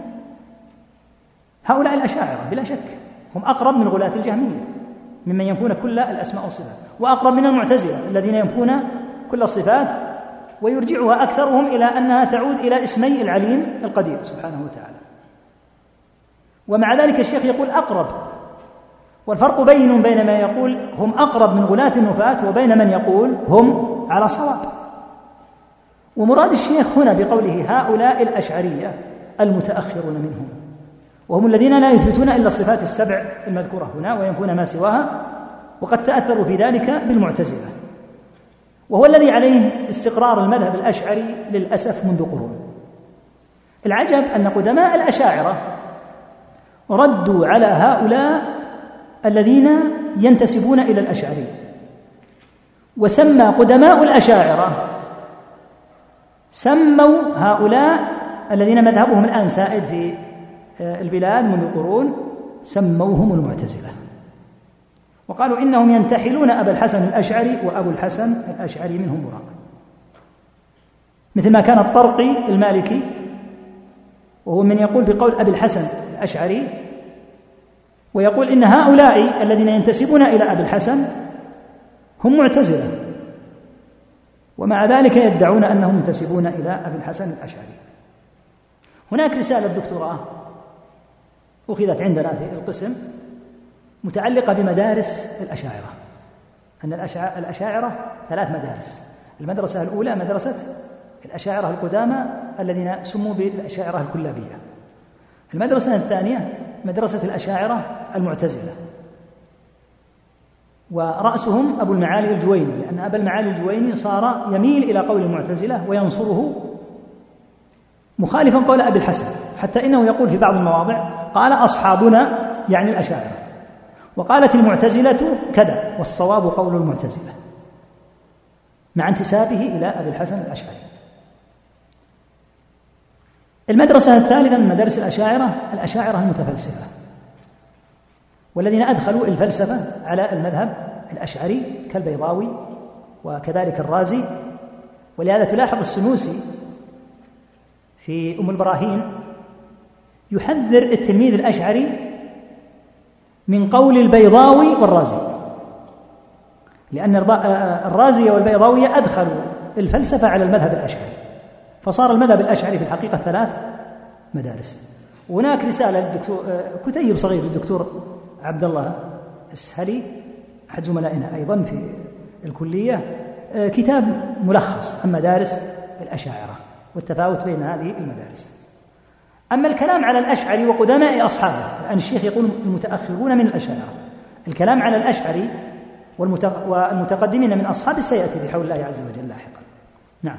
هؤلاء الأشاعرة بلا شك، هم أقرب من غلاة الجهمية ممن ينفون كل الأسماء والصفات، وأقرب من المعتزلة الذين ينفون كل الصفات ويرجعها أكثرهم إلى أنها تعود إلى اسمي العليم القدير سبحانه وتعالى. ومع ذلك الشيخ يقول أقرب، والفرق بين ما يقول هم أقرب من غلاة النفاة وبين من يقول هم على صواب. ومراد الشيخ هنا بقوله هؤلاء الأشعرية المتأخرون منهم، وهم الذين لا يثبتون إلا الصفات السبع المذكورة هنا وينفون ما سواها، وقد تأثروا في ذلك بالمعتزلة، وهو الذي عليه استقرار المذهب الأشعري للأسف منذ قرون. العجب أن قدماء الأشاعرة ردوا على هؤلاء الذين ينتسبون إلى الأشعري، وسمى قدماء الأشاعرة سموا هؤلاء الذين مذهبهم الآن سائد في البلاد منذ قرون سموهم المعتزلة، وقالوا إنهم ينتحلون أبا الحسن الأشعري، وأبو الحسن الأشعري منهم براء، مثل ما كان الطرقي المالكي وهو من يقول بقول أبي الحسن الأشعري، ويقول إن هؤلاء الذين ينتسبون إلى أبي الحسن هم معتزلة، ومع ذلك يدعون أنهم منتسبون إلى أبي الحسن الأشعري. هناك رسالة دكتوراه أخذت عندنا في القسم متعلقة بمدارس الأشاعرة، أن الأشاعرة 3 مدارس. المدرسة الأولى مدرسة الأشاعرة القدامى الذين سموا بالأشاعرة الكلابية. المدرسة الثانية مدرسة الأشاعرة المعتزلة، ورأسهم أبو المعالي الجويني، لأن أبا المعالي الجويني صار يميل إلى قول المعتزلة وينصره مخالفا قول أبي الحسن، حتى إنه يقول في بعض المواضع قال أصحابنا يعني الأشاعرة، وقالت المعتزلة كذا والصواب قول المعتزلة، مع انتسابه إلى أبي الحسن الأشعري. المدرسة الثالثة من مدارس الأشاعرة المتفلسفة، والذين أدخلوا الفلسفة على المذهب الأشعري كالبيضاوي وكذلك الرازي. ولهذا تلاحظ السنوسي في أم البراهين يحذر التلميذ الأشعري من قول البيضاوي والرازي، لأن الرازي والبيضاوي أدخلوا الفلسفة على المذهب الأشعري، فصار المذهب الأشعري في الحقيقة 3 مدارس. وهناك رسالة كتيب صغير للدكتور عبد الله السهلي أحد زملائنا أيضا في الكلية، كتاب ملخص عن مدارس الأشاعرة والتفاوت بين هذه المدارس. أما الكلام على الأشعري وقدماء أصحابه، الآن الشيخ يقول المتأخرون من الأشاعرة، الكلام على الأشعري والمتقدمين من أصحاب سيأتي بحول الله عز وجل لاحقا. نعم.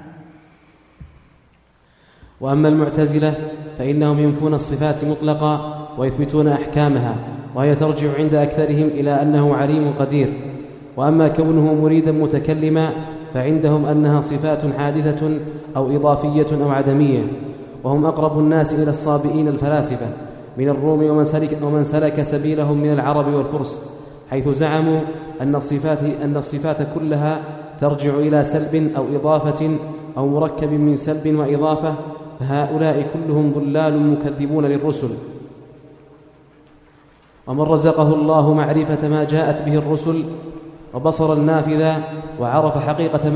وأما المعتزلة فإنهم ينفون الصفات مطلقا ويثبتون أحكامها، وهي ترجع عند أكثرهم إلى أنه عليم قدير. وأما كونه مريدا متكلما فعندهم أنها صفات حادثة أو إضافية أو عدمية، وهم أقرب الناس إلى الصابئين الفلاسفة من الروم ومن سلك سبيلهم من العرب والفرس، حيث زعموا أن الصفات كلها ترجع إلى سلب أو إضافة أو مركب من سلب وإضافة، فهؤلاء كلهم ضلال مكذبون للرسل. ومن رزقه الله معرفة ما جاءت به الرسل وبصر النافذة وعرف حقيقة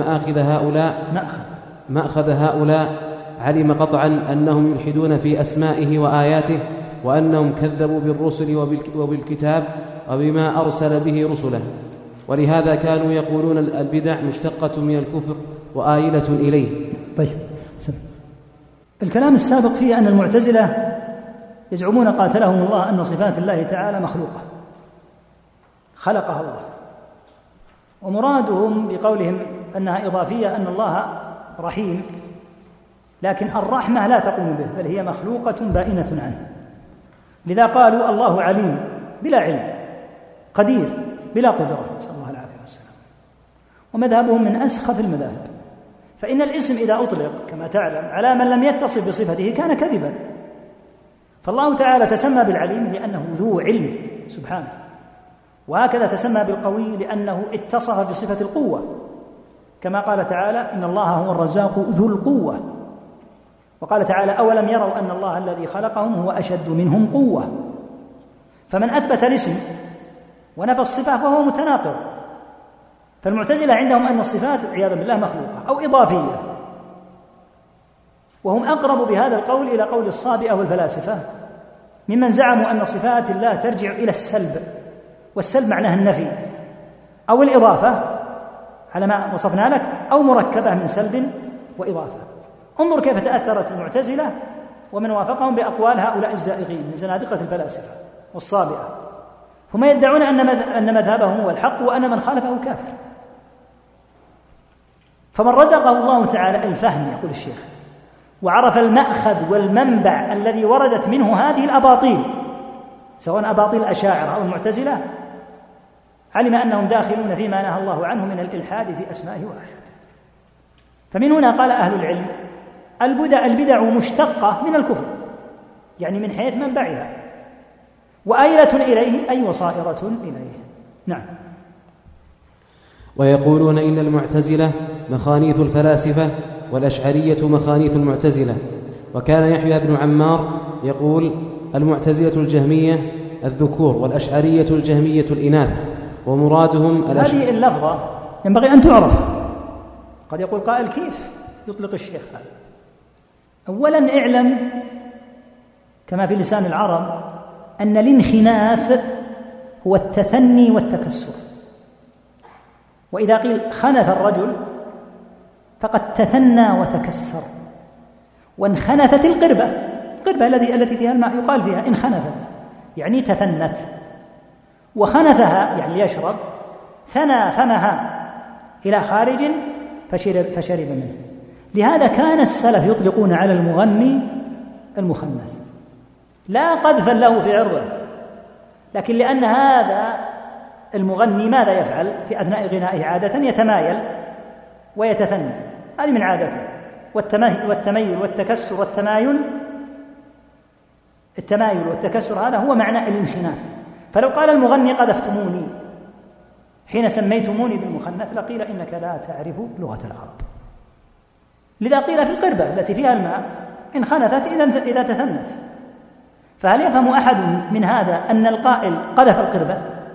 مأخذ هؤلاء علم قطعا أنهم يلحدون في أسمائه وآياته، وأنهم كذبوا بالرسل وبالكتاب وبما أرسل به رسله، ولهذا كانوا يقولون البدع مشتقة من الكفر وآيلة إليه. طيب، الكلام السابق فيه أن المعتزلة يزعمون قاتلهم الله أن صفات الله تعالى مخلوقة خلقها الله، ومرادهم بقولهم أنها إضافية أن الله رحيم، لكن الرحمة لا تقوم به، بل هي مخلوقة بائنة عنه. لذا قالوا الله عليم بلا علم، قدير بلا قدرة، نسأل الله العافية والسلام. ومذهبهم من أسخف المذاهب، فإن الاسم إذا أطلق كما تعلم على من لم يتصف بصفته كان كذبا. فالله تعالى تسمى بالعليم لأنه ذو علم سبحانه، وهكذا تسمى بالقوي لأنه اتصف بصفة القوة، كما قال تعالى إن الله هو الرزاق ذو القوة، وقال تعالى أولم يروا أن الله الذي خلقهم هو أشد منهم قوة. فمن أثبت الاسم ونفى الصفة فهو متناقض. فالمعتزلة عندهم أن الصفات عياذا بالله مخلوقة أو إضافية، وهم أقرب بهذا القول إلى قول الصابئة والفلاسفة ممن زعموا أن صفات الله ترجع إلى السلب، والسلب معناه النفي أو الإضافة على ما وصفنا لك، أو مركبة من سلب وإضافة. انظر كيف تأثرت المعتزلة ومن وافقهم بأقوال هؤلاء الزائغين من زنادقة الفلاسفة والصابئة، هم يدعون أن مذهبهم هو الحق وأن من خالفه كافر. فمن رزقه الله تعالى الفهم، يقول الشيخ، وعرف المأخذ والمنبع الذي وردت منه هذه الأباطيل، سواء أباطيل الأشاعرة أو المعتزلة، علم أنهم داخلون فيما نهى الله عنه من الإلحاد في أسمائه وآياته. فمن هنا قال أهل العلم البدع مشتقة من الكفر، يعني من حيث منبعها، وآيلة إليه أي وصائرة إليه. نعم. ويقولون إن المعتزلة مخانيث الفلاسفة والأشعرية مخانيث المعتزلة. وكان يحيى بن عمار يقول المعتزلة الجهمية الذكور والأشعرية الجهمية الإناث، ومرادهم هذه اللفظة ينبغي أن تعرف. قد يقول قائل كيف يطلق الشيخ هذا؟ أولا اعلم كما في لسان العرب أن الانخناث هو التثني والتكسر، وإذا قيل خنث الرجل فقد تثنى وتكسر. وانخنثت القربة التي فيها الماء يقال فيها انخنثت، يعني تثنت. وخنثها يعني ليشرب، ثنى فمها إلى خارج فشرب منه. لهذا كان السلف يطلقون على المغني المخنث، لا قذفا له في عرضه، لكن لأن هذا المغني ماذا يفعل في أثناء غنائه؟ عادة يتمايل ويتثنى، هذه من عادته. والتميل والتكسر التمايل والتكسر هذا هو معنى الانخناث. فلو قال المغني قذفتموني حين سميتموني بالمخنث لقيل إنك لا تعرف لغة العرب. لذا قيل في القربة التي فيها الماء انخنثت إذا تثنت. فهل يفهم أحد من هذا أن القائل قذف القربة؟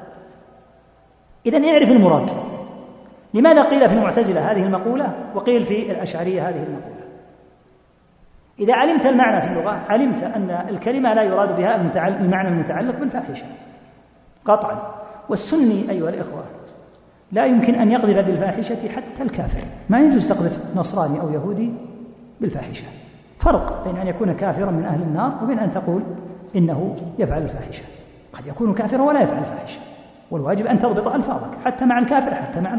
إذن اعرف المراد. لماذا قيل في المعتزلة هذه المقولة وقيل في الأشعرية هذه المقولة؟ إذا علمت المعنى في اللغة علمت أن الكلمة لا يراد بها المعنى المتعلق بالفاحشة قطعا. والسني أيها الإخوة لا يمكن أن يقذف بالفاحشة حتى الكافر، ما يجوز تقذف نصراني أو يهودي بالفاحشة. فرق بين أن يكون كافرا من أهل النار وبين أن تقول إنه يفعل الفاحشة. قد يكون كافرا ولا يفعل الفاحشة، والواجب أن تضبط ألفاظك حتى مع الكافر.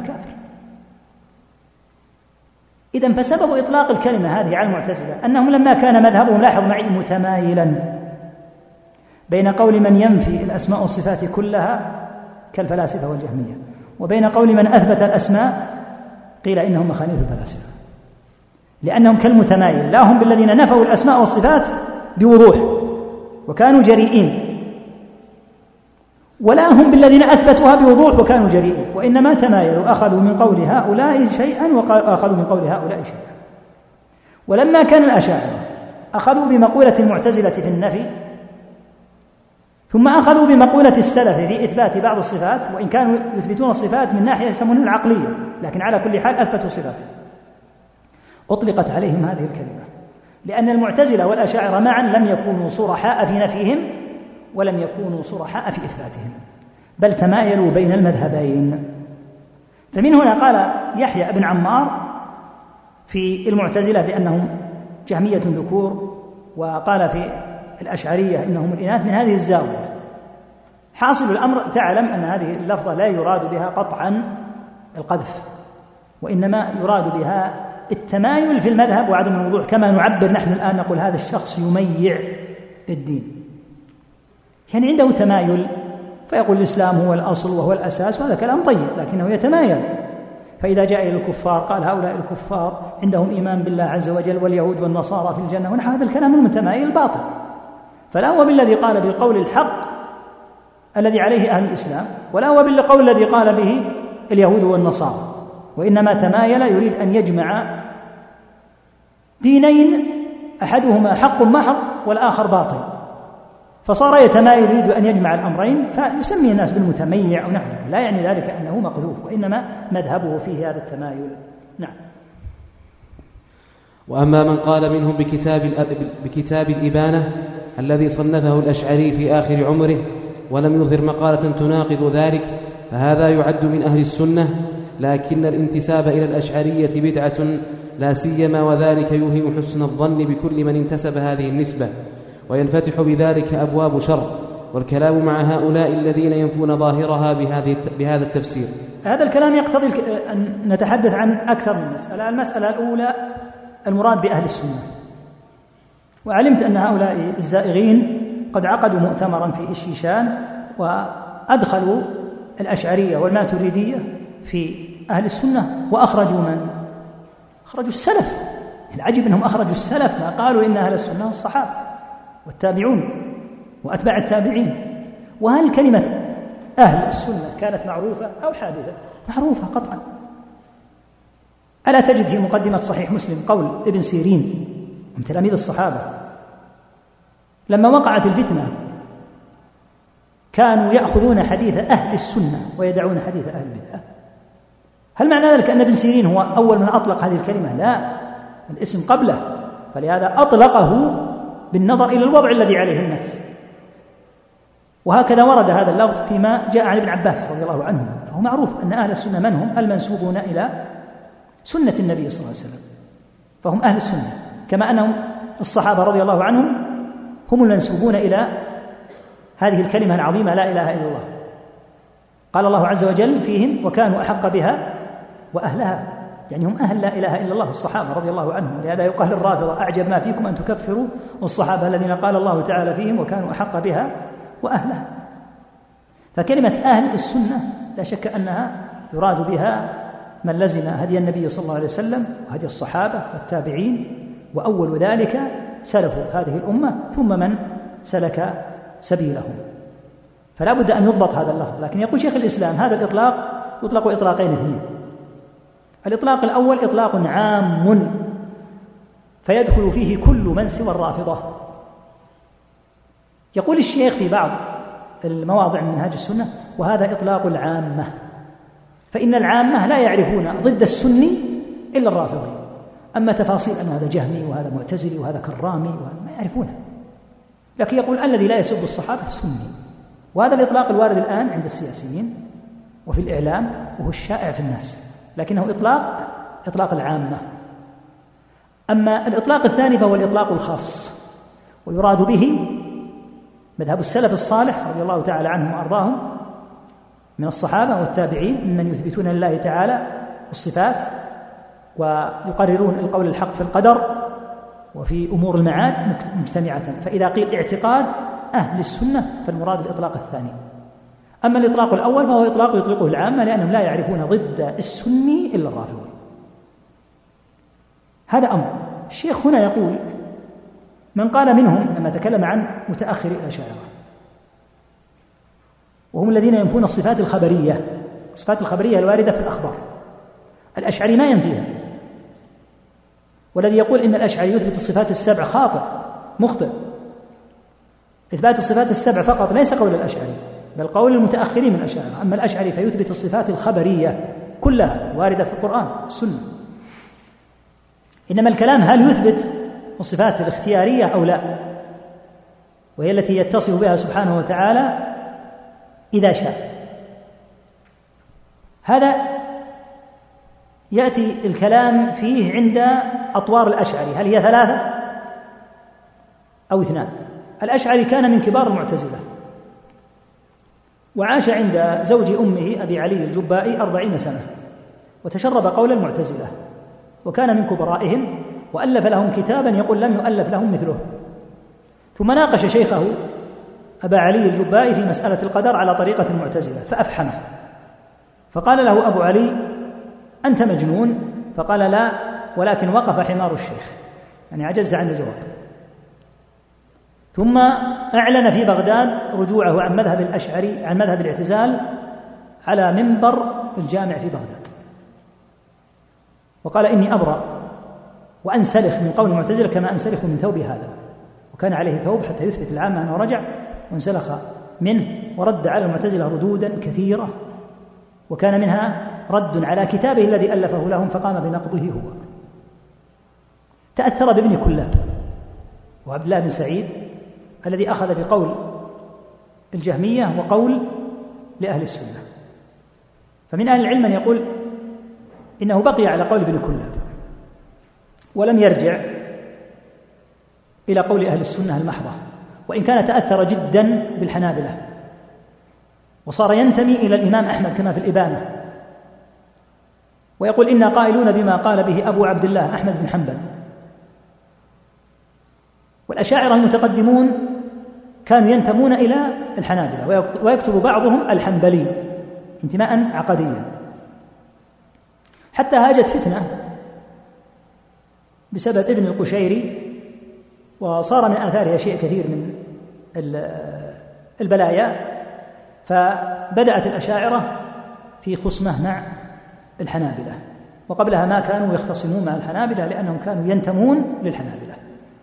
إذن فسبب إطلاق الكلمة هذه على المعتزلة أنهم لما كان مذهبهم، لاحظ معي، متمايلا بين قول من ينفي الأسماء والصفات كلها كالفلاسفة والجهمية، وبين قول من أثبت الأسماء قيل إنهم مخانيث الفلاسفة، لأنهم كالمتمايل، لا هم بالذين نفوا الأسماء والصفات بوضوح وكانوا جريئين، ولا هم بالذين أثبتوها بوضوح وكانوا جريئين، وإنما تمايلوا، أخذوا من قول هؤلاء شيئا وأخذوا من قول هؤلاء شيئا. ولما كان الأشاعرة أخذوا بمقولة المعتزلة في النفي، ثم أخذوا بمقولة السلف في إثبات بعض الصفات، وإن كانوا يثبتون الصفات من ناحية يسمونها العقلية، لكن على كل حال أثبتوا صفات. أطلقت عليهم هذه الكلمة لأن المعتزلة والأشاعرة معا لم يكونوا صرحاء في نفيهم ولم يكونوا صرحاء في إثباتهم، بل تمايلوا بين المذهبين. فمن هنا قال يحيى بن عمار في المعتزلة بأنهم جهمية ذكور، وقال في الأشعرية إنهم الإناث، من هذه الزاوية. حاصل الأمر تعلم أن هذه اللفظة لا يراد بها قطعا القذف، وإنما يراد بها التمايل في المذهب وعدم الوضوح، كما نعبر نحن الآن نقول هذا الشخص يميع بالدين، يعني عنده تمايل، فيقول الإسلام هو الأصل وهو الأساس، وهذا كلام طيب، لكنه يتمايل. فإذا جاء إلى الكفار قال هؤلاء الكفار عندهم إيمان بالله عز وجل واليهود والنصارى في الجنة، ونحن هذا الكلام المتمايل الباطل. فلا هو بالذي قال بالقول الحق الذي عليه أهل الإسلام، ولا هو بالقول الذي قال به اليهود والنصارى، وإنما تمايل يريد أن يجمع دينين أحدهما حق محض والآخر باطل، فصار يتمايل يريد أن يجمع الأمرين، فيسمي الناس بالمتميع أو نحو ذلك. لا يعني ذلك أنه مقذوف، وإنما مذهبه فيه هذا التمايل. نعم. وأما من قال منهم بكتاب الإبانة الذي صنفه الأشعري في آخر عمره ولم يظهر مقالة تناقض ذلك، فهذا يعد من أهل السنة، لكن الانتساب إلى الأشعرية بدعة لا سيما، وذلك يوهم حسن الظن بكل من انتسب هذه النسبة، وينفتح بذلك أبواب شر، والكلام مع هؤلاء الذين ينفون ظاهرها بهذا التفسير. هذا الكلام يقتضي أن نتحدث عن أكثر من مسألة. المسألة الأولى المراد بأهل السنة، وعلمت أن هؤلاء الزائغين قد عقدوا مؤتمرا في الشيشان وأدخلوا الأشعرية والماتريدية في أهل السنة، وأخرجوا من؟ أخرجوا السلف. العجيب أنهم أخرجوا السلف، ما قالوا إن أهل السنة الصحابة والتابعون وأتباع التابعين. وهل كلمة أهل السنة كانت معروفة أو حادثة؟ معروفة قطعا. ألا تجد في مقدمة صحيح مسلم قول ابن سيرين من تلاميذ الصحابة لما وقعت الفتنة كانوا يأخذون حديث أهل السنة ويدعون حديث أهل البدعة؟ هل معنى ذلك أن ابن سيرين هو أول من أطلق هذه الكلمة؟ لا، الاسم قبله، فلهذا أطلقه بالنظر إلى الوضع الذي عليه الناس. وهكذا ورد هذا اللفظ فيما جاء عن ابن عباس رضي الله عنه، فهو معروف أن أهل السنة من هم؟ المنسوبون إلى سنة النبي صلى الله عليه وسلم، فهم أهل السنة، كما أنهم الصحابة رضي الله عنهم هم المنسوبون إلى هذه الكلمة العظيمة لا إله إلا الله. قال الله عز وجل فيهم وكانوا أحق بها وأهلها، يعني هم أهل لا إله إلا الله الصحابة رضي الله عنهم. لهذا يقال للرافضة أعجب ما فيكم أن تكفروا الصحابة الذين قال الله تعالى فيهم وكانوا أحق بها وأهلها. فكلمة أهل السنة لا شك أنها يراد بها من لزم هدي النبي صلى الله عليه وسلم وهدي الصحابة والتابعين، وأول ذلك سلف هذه الأمة ثم من سلك سبيلهم. فلا بد أن يضبط هذا اللفظ. لكن يقول شيخ الإسلام هذا الإطلاق يطلق إطلاقين اثنين. الإطلاق الأول إطلاق عام فيدخل فيه كل من سوى الرافضة. يقول الشيخ في بعض المواضع من منهاج السنة وهذا إطلاق العامة، فإن العامة لا يعرفون ضد السني إلا الرافضي، أما تفاصيل أن هذا جهمي وهذا معتزلي وهذا كرامي ما يعرفونها. لكن يقول الذي لا يسب الصحابة سني، وهذا الإطلاق الوارد الآن عند السياسيين وفي الإعلام وهو الشائع في الناس، لكنه إطلاق العامة. أما الإطلاق الثاني فهو الإطلاق الخاص، ويراد به مذهب السلف الصالح رضي الله تعالى عنهم وأرضاهم من الصحابة والتابعين ممن يثبتون لله تعالى الصفات ويقررون القول الحق في القدر وفي أمور المعاد مجتمعة. فإذا قيل اعتقاد أهل السنة فالمراد الإطلاق الثاني. أما الإطلاق الأول فهو إطلاق يطلقه العامة لأنهم لا يعرفون ضد السني إلا الرافضي. هذا أمر. الشيخ هنا يقول من قال منهم لما تكلم عن متأخر الأشاعرة وهم الذين ينفون الصفات الخبرية، الصفات الخبرية الواردة في الأخبار، الأشعري ما ينفيها، والذي يقول إن الأشعري يثبت الصفات السبع خاطئ مخطئ. إثبات الصفات السبع فقط ليس قول الأشعري، بل قول المتأخرين من الأشاعرة. أما الأشعري فيثبت الصفات الخبرية كلها واردة في القرآن والسنة. إنما الكلام هل يثبت الصفات الاختيارية أو لا، وهي التي يتصف بها سبحانه وتعالى إذا شاء. هذا يأتي الكلام فيه عند أطوار الأشعري، هل هي 3 أو 2؟ الأشعري كان من كبار المعتزلة، وعاش عند زوج أمه أبي علي الجبائي 40 سنة، وتشرب قول المعتزلة، وكان من كبرائهم، وألف لهم كتابا يقول لم يؤلف لهم مثله. ثم ناقش شيخه أبا علي الجبائي في مسألة القدر على طريقة المعتزلة فأفحمه، فقال له أبو علي أنت مجنون؟ فقال لا، ولكن وقف حمار الشيخ، يعني عجز عن الجواب. ثم أعلن في بغداد رجوعه عن مذهب الأشعري، عن مذهب الاعتزال، على منبر الجامع في بغداد، وقال إني أبرأ وأنسلخ من قول المعتزلة كما أنسلخ من ثوبي هذا. وكان عليه ثوب حتى يثبت العامة أنه رجع وانسلخ منه، ورد على المعتزلة ردودا كثيرة، وكان منها رد على كتابه الذي ألفه لهم فقام بنقضه هو. تأثر بابن كلاب وعبد الله بن سعيد الذي أخذ بقول الجهمية وقول لأهل السنة. فمن أهل العلم من يقول إنه بقي على قول ابن كلاب ولم يرجع إلى قول أهل السنة المحضة، وإن كان تأثر جدا بالحنابلة، وصار ينتمي إلى الإمام أحمد كما في الإبانة، ويقول إنا قائلون بما قال به أبو عبد الله أحمد بن حنبل. والأشاعرة المتقدمون كانوا ينتمون إلى الحنابلة، ويكتب بعضهم الحنبلي انتماء عقديا، حتى هاجت فتنة بسبب ابن القشيري، وصار من آثارها شيء كثير من البلايا، فبدأت الأشاعرة في خصمة مع الحنابلة، وقبلها ما كانوا يختصمون مع الحنابلة لأنهم كانوا ينتمون للحنابلة.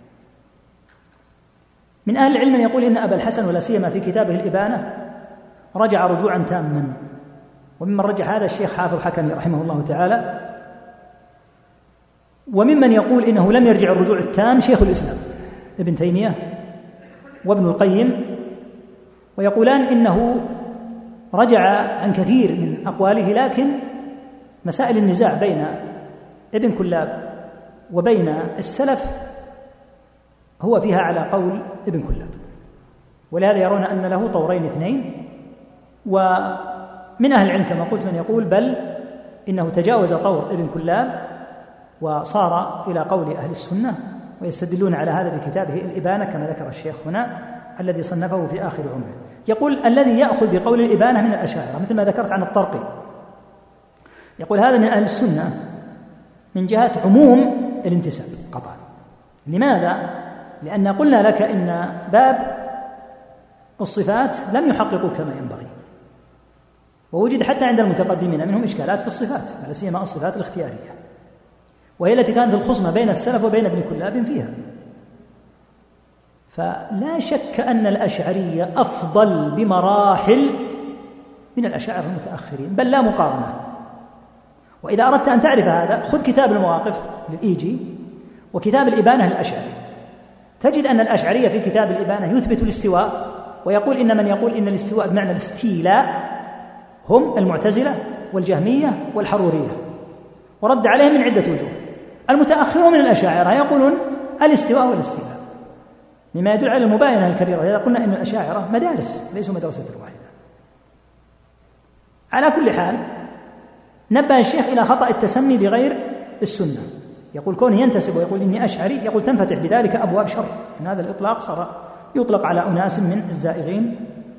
من أهل العلم يقول إن أبا الحسن ولا سيما في كتابه الإبانة رجع رجوعا تاما، وممن رجع هذا الشيخ حافظ حكمي رحمه الله تعالى. وممن يقول إنه لم يرجع الرجوع التام شيخ الإسلام ابن تيمية وابن القيم، ويقولان إنه رجع عن كثير من أقواله، لكن مسائل النزاع بين ابن كلاب وبين السلف هو فيها على قول ابن كلاب، ولهذا يرون أن له طورين اثنين. ومن أهل العلم كما قلت من يقول بل إنه تجاوز طور ابن كلاب وصار إلى قول أهل السنة، ويستدلون على هذا بكتابه الإبانة كما ذكر الشيخ هنا الذي صنفه في آخر عمره. يقول الذي يأخذ بقول الإبانة من الأشاعرة مثل ما ذكرت عن الطرقي، يقول هذا من أهل السنة من جهة عموم الانتساب قطعا. لماذا؟ لأن قلنا لك إن باب الصفات لم يحققوا كما ينبغي، ووجد حتى عند المتقدمين منهم إشكالات في الصفات، لا سيما الصفات الاختيارية، وهي التي كانت الخصمة بين السلف وبين ابن كلاب فيها. فلا شك أن الأشعرية أفضل بمراحل من الأشاعرة المتأخرين، بل لا مقارنة. وإذا أردت أن تعرف هذا خذ كتاب المواقف للإيجي وكتاب الإبانة للأشعري، تجد أن الأشعرية في كتاب الإبانة يثبت الاستواء، ويقول إن من يقول إن الاستواء بمعنى الاستيلاء هم المعتزلة والجهمية والحرورية، ورد عليهم من عدة وجوه. المتأخرون من الأشاعرة يقولون الاستواء والاستيلاء، مما يدل على المباينة الكبيرة. إذا قلنا إن الأشاعرة مدارس ليسوا مدرسة واحدة. على كل حال نبه الشيخ إلى خطأ التسمي بغير السنة، يقول كونه ينتسب ويقول إني أشعري، يقول تنفتح بذلك أبواب شر، إن هذا الإطلاق صار يطلق على أناس من الزائغين،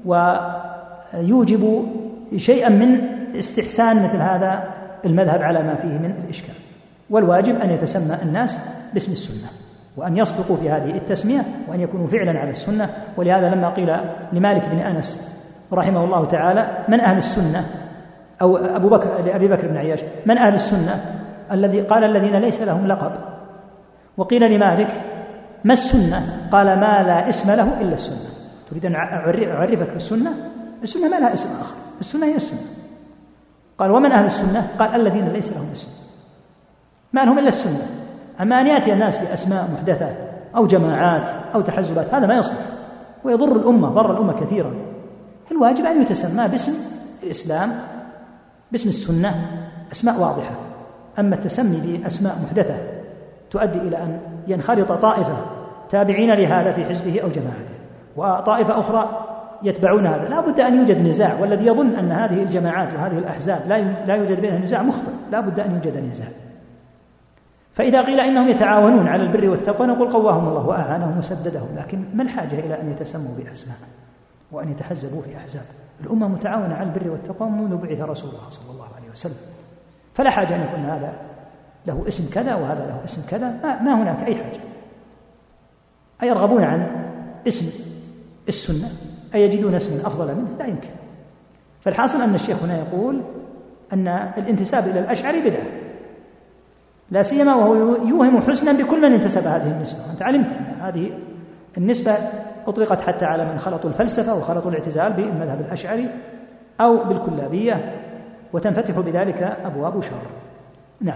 ويوجب شيئا من استحسان مثل هذا المذهب على ما فيه من الإشكال. والواجب أن يتسمى الناس باسم السنة، وأن يصدقوا في هذه التسمية، وأن يكونوا فعلا على السنة. ولهذا لما قيل لمالك بن أنس رحمه الله تعالى من أهل السنة، أو لأبي بكر بن عياش من أهل السنة، الذي قال الذين ليس لهم لقب. وقيل لمالك ما السنة؟ قال ما لا اسم له إلا السنة. تريد أن أعرفك بالسنة؟ السنة ما لها اسم آخر، السنة هي السنة. قال ومن أهل السنة؟ قال الذين ليس لهم اسم، ما لهم إلا السنة. أما أن يأتي الناس بأسماء محدثة أو جماعات أو تحزبات هذا ما يصلح ويضر الأمة، ضر الأمة كثيرا. الواجب أن يتسمى باسم الإسلام، باسم السنة، أسماء واضحة. أما التسمي بأسماء محدثة تؤدي إلى أن ينخرط طائفة تابعين لهذا في حزبه أو جماعته وطائفة أخرى يتبعون هذا، لا بد أن يوجد نزاع. والذي يظن أن هذه الجماعات وهذه الأحزاب لا يوجد بينها نزاع مخطئ، لا بد أن يوجد نزاع. فإذا قيل إنهم يتعاونون على البر والتقوى نقول قواهم الله وأعانهم وسددهم، لكن ما الحاجة إلى أن يتسموا بأسماء وأن يتحزبوا في أحزاب؟ الأمة متعاونة على البر والتقوى منذ بعث رسول الله صلى الله عليه وسلم، فلا حاجة أن يكون هذا له اسم كذا وهذا له اسم كذا، ما هناك أي حاجة. أيرغبون عن اسم السنة؟ أيجدون اسما أفضل منه؟ لا يمكن. فالحاصل أن الشيخ هنا يقول أن الانتساب إلى الأشعري بدعة، لا سيما وهو يوهم حسنا بكل من انتسب هذه النسبة. أنت علمت أن هذه النسبة أطلقت حتى على من خلطوا الفلسفة وخلطوا الاعتزال بالمذهب الأشعري أو بالكلابية، وتنفتح بذلك أبواب شر. نعم.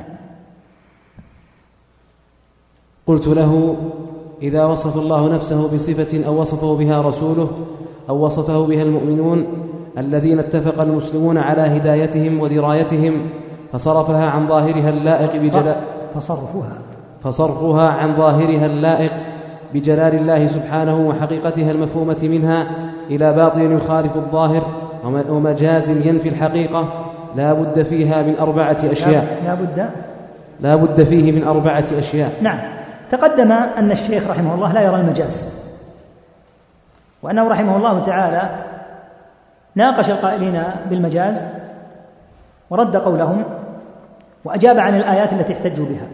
قلت له إذا وصف الله نفسه بصفة أو وصفه بها رسوله أو وصفه بها المؤمنون الذين اتفق المسلمون على هدايتهم ودرايتهم فصرفها عن ظاهرها اللائق فصرفها عن ظاهرها اللائق بجلال الله سبحانه وحقيقتها المفهومة منها إلى باطل يخالف الظاهر ومجاز ينفي الحقيقة لا بد فيها من 4 أشياء. لا بد فيه من 4 أشياء. نعم. تقدم أن الشيخ رحمه الله لا يرى المجاز، وأنه رحمه الله تعالى ناقش القائلين بالمجاز ورد قولهم وأجاب عن الآيات التي احتجوا بها،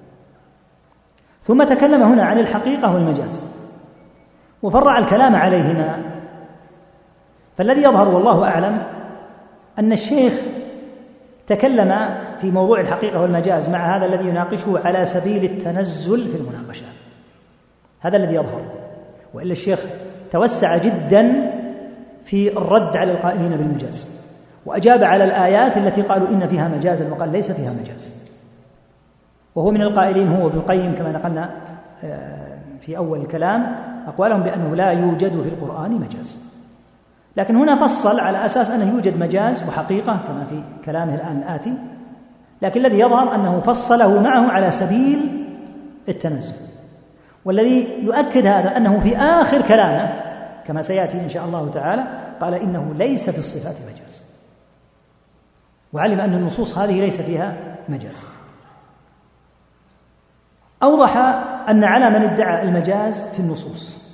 ثم تكلم هنا عن الحقيقة والمجاز وفرع الكلام عليهما. فالذي يظهر والله أعلم أن الشيخ تكلم في موضوع الحقيقة والمجاز مع هذا الذي يناقشه على سبيل التنزل في المناقشة، هذا الذي يظهر. وإلا الشيخ توسع جدا في الرد على القائلين بالمجاز وأجاب على الآيات التي قالوا إن فيها مجازا وقال ليس فيها مجاز، وهو من القائلين هو ابن القيم كما نقلنا في أول الكلام أقوالهم بأنه لا يوجد في القرآن مجاز. لكن هنا فصل على أساس أنه يوجد مجاز وحقيقة كما في كلامه الآن الآتي، لكن الذي يظهر أنه فصله معه على سبيل التنزل. والذي يؤكد هذا أنه في آخر كلامه كما سيأتي إن شاء الله تعالى قال إنه ليس في الصفات مجاز، وعلم أن النصوص هذه ليس فيها مجاز. أوضح أن على من ادعى المجاز في النصوص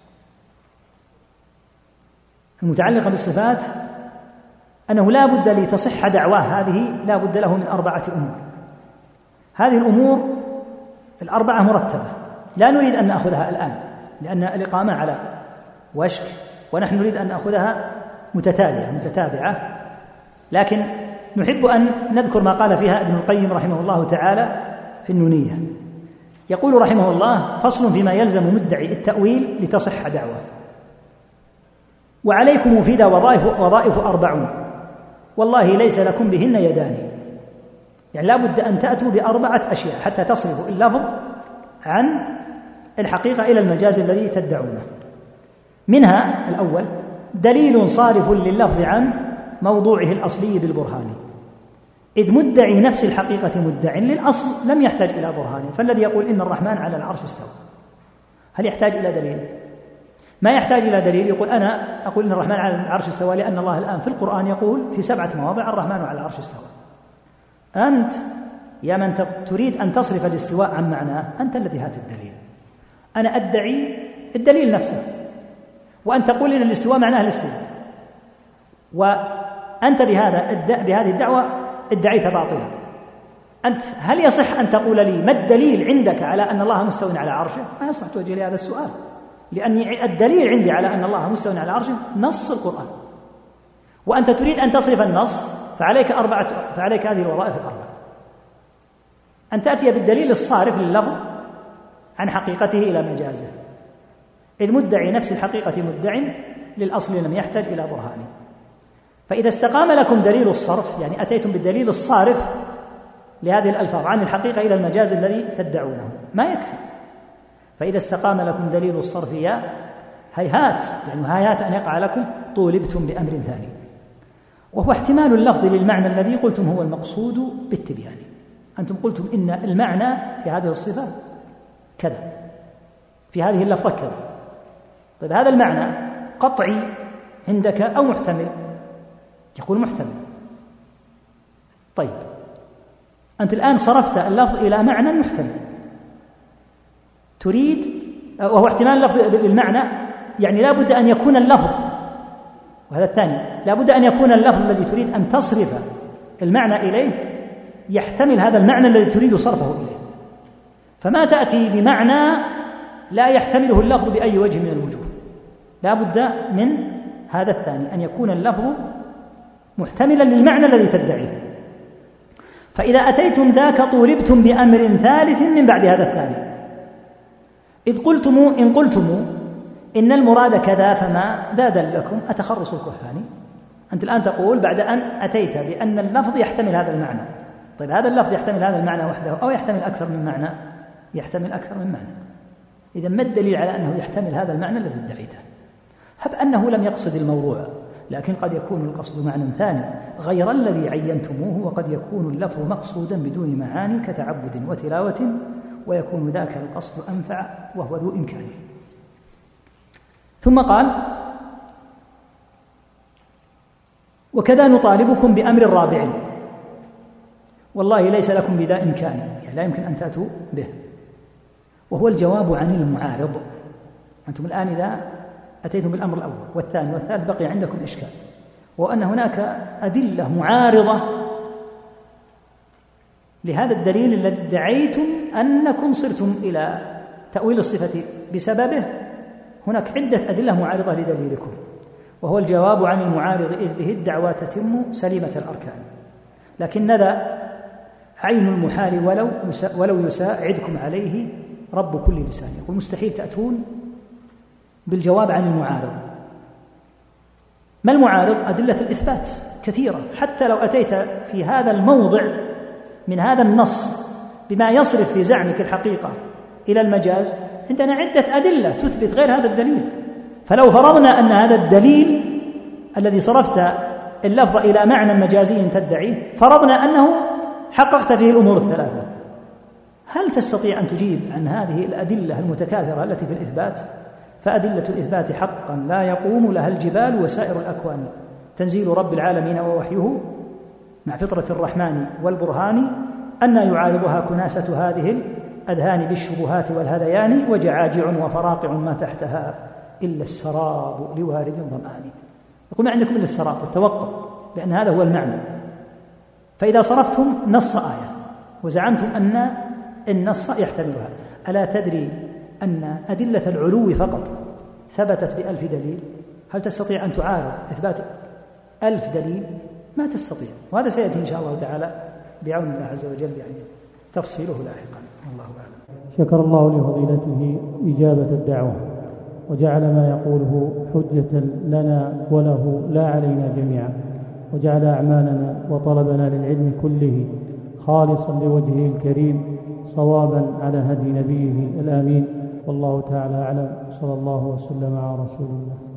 المتعلقة بالصفات أنه لا بد لتصح دعواه هذه لا بد له من 4 أمور. هذه الأمور 4 مرتبة، لا نريد أن نأخذها الآن لأن الإقامة على وشك، ونحن نريد أن نأخذها متتالية متتابعة، لكن نحب أن نذكر ما قال فيها ابن القيم رحمه الله تعالى في النونية. يقول رحمه الله: فصل فيما يلزم مدعي التأويل لتصح دعوة. وعليكم مفيدة وظائف 4 والله ليس لكم بهن يدان. يعني لا بد أن تأتوا ب4 أشياء حتى تصرفوا اللفظ عن الحقيقة إلى المجاز الذي تدعونه. منها الأول دليل صارف لللفظ عن موضوعه الأصلي بالبرهان، إذ مدعي نفس الحقيقة مدع للأصل لم يحتاج إلى برهان. فالذي يقول إن الرحمن على العرش استوى هل يحتاج إلى دليل؟ ما يحتاج إلى دليل. يقول أنا أقول إن الرحمن على العرش استوى لأن الله الآن في القرآن يقول في 7 مواضع الرحمن على العرش استوى. أنت يا من تريد أن تصرف الاستواء عن معناه أنت الذي هات الدليل. أنا أدعي الدليل نفسه وأن تقول إن الاستواء معناه الاستواء، وأنت بهذه الدعوة ادعيت باطلا. أنت هل يصح أن تقول لي ما الدليل عندك على أن الله مستوى على عرشه؟ ما يصح توجه لي هذا السؤال، لأن الدليل عندي على أن الله مستوى على عرشه نص القرآن، وأنت تريد أن تصرف النص فعليك هذه الوظائف 4: أن تأتي بالدليل الصارف لللفظ عن حقيقته إلى مجازه، إذ مدعي نفس الحقيقة مدع للأصل لم يحتج إلى برهان. فإذا استقام لكم دليل الصرف، يعني أتيتم بالدليل الصارف لهذه الألفاظ عن الحقيقة إلى المجاز الذي تدعونه، ما يكفي. فإذا استقام لكم دليل الصرف يا هيهات، يعني هيهات أن يقع لكم طولبتم بأمر ثاني، وهو احتمال اللفظ للمعنى الذي قلتم هو المقصود بالتبيان. أنتم قلتم إن المعنى في هذه الصفة كذا، في هذه اللفظة كذا. طيب هذا المعنى قطعي عندك أو محتمل؟ يقول محتمل. طيب أنت الآن صرفت اللفظ إلى معنى محتمل، تريد، وهو احتمال اللفظ بالمعنى، يعني لا بد أن يكون اللفظ، وهذا الثاني، لا بد أن يكون اللفظ الذي تريد أن تصرف المعنى إليه يحتمل هذا المعنى الذي تريد صرفه إليه. فما تأتي بمعنى لا يحتمله اللفظ بأي وجه من الوجوه، لا بد من هذا الثاني، أن يكون اللفظ محتملا للمعنى الذي تدعيه. فإذا أتيتم ذاك طولبتم بأمر ثالث من بعد هذا الثاني، إذ قلتم إن قلتم إن المراد كذا فما ذا دلكم أتخرص الكهان. أنت الآن تقول بعد أن أتيت بأن اللفظ يحتمل هذا المعنى. طيب هذا اللفظ يحتمل هذا المعنى وحده أو يحتمل أكثر من معنى؟ يحتمل أكثر من معنى. إذا ما الدليل على أنه يحتمل هذا المعنى الذي ادعيته؟ هب أنه لم يقصد الموضوع، لكن قد يكون القصد معنى ثاني غير الذي عينتموه، وقد يكون اللفظ مقصودا بدون معاني كتعبد وتلاوة، ويكون ذاك القصد أنفع وهو ذو إمكانه. ثم قال: وكذا نطالبكم بأمر رابع والله ليس لكم بذا إمكان، يعني لا يمكن أن تأتوا به، وهو الجواب عن المعارض. أنتم الآن إذا أتيتم بالأمر الأول والثاني والثالث بقي عندكم إشكال، وأن هناك أدلة معارضة لهذا الدليل الذي ادعيتم أنكم صرتم إلى تأويل الصفة بسببه. هناك عدة أدلة معارضة لدليلكم، وهو الجواب عن المعارض إذ به الدعوة تتم سليمة الأركان. لكن ذا عين المحال ولو يساعدكم عليه رب كل لسان. يقول مستحيل تأتون بالجواب عن المعارض. ما المعارض؟ أدلة الإثبات كثيرة، حتى لو أتيت في هذا الموضع من هذا النص بما يصرف في زعمك الحقيقة إلى المجاز، عندنا عدة أدلة تثبت غير هذا الدليل. فلو فرضنا أن هذا الدليل الذي صرفت اللفظ إلى معنى مجازي تدعيه، فرضنا أنه حققت فيه الأمور الثلاثة، هل تستطيع أن تجيب عن هذه الأدلة المتكاثرة التي في الإثبات؟ فأدلة الإثبات حقا لا يقوم لها الجبال وسائر الأكوان، تنزيل رب العالمين ووحيه مع فطرة الرحمن والبرهان، أن يعارضها كناسة هذه الأذهان بالشبهات والهذيان، وجعاجع وفراقع ما تحتها إلا السراب لوارد ظمآن. يقول ما عندكم إلا السراب والتوقع، لأن هذا هو المعنى. فإذا صرفتم نص آية وزعمتم أن النص يحتملها، ألا تدري أن أدلة العلو فقط ثبتت ب1000 دليل؟ هل تستطيع أن تعارض إثبات 1000 دليل؟ ما تستطيع. وهذا سيأتي إن شاء الله تعالى بعون الله عز وجل يعني تفصيله لاحقا. الله أعلم. شكر الله لفضيلته إجابة الدعوة، وجعل ما يقوله حجة لنا وله لا علينا جميعا، وجعل أعمالنا وطلبنا للعلم كله خالصا لوجهه الكريم صوابا على هدي نبيه الآمين. والله تعالى أعلم. صلى الله وسلم على رسول الله.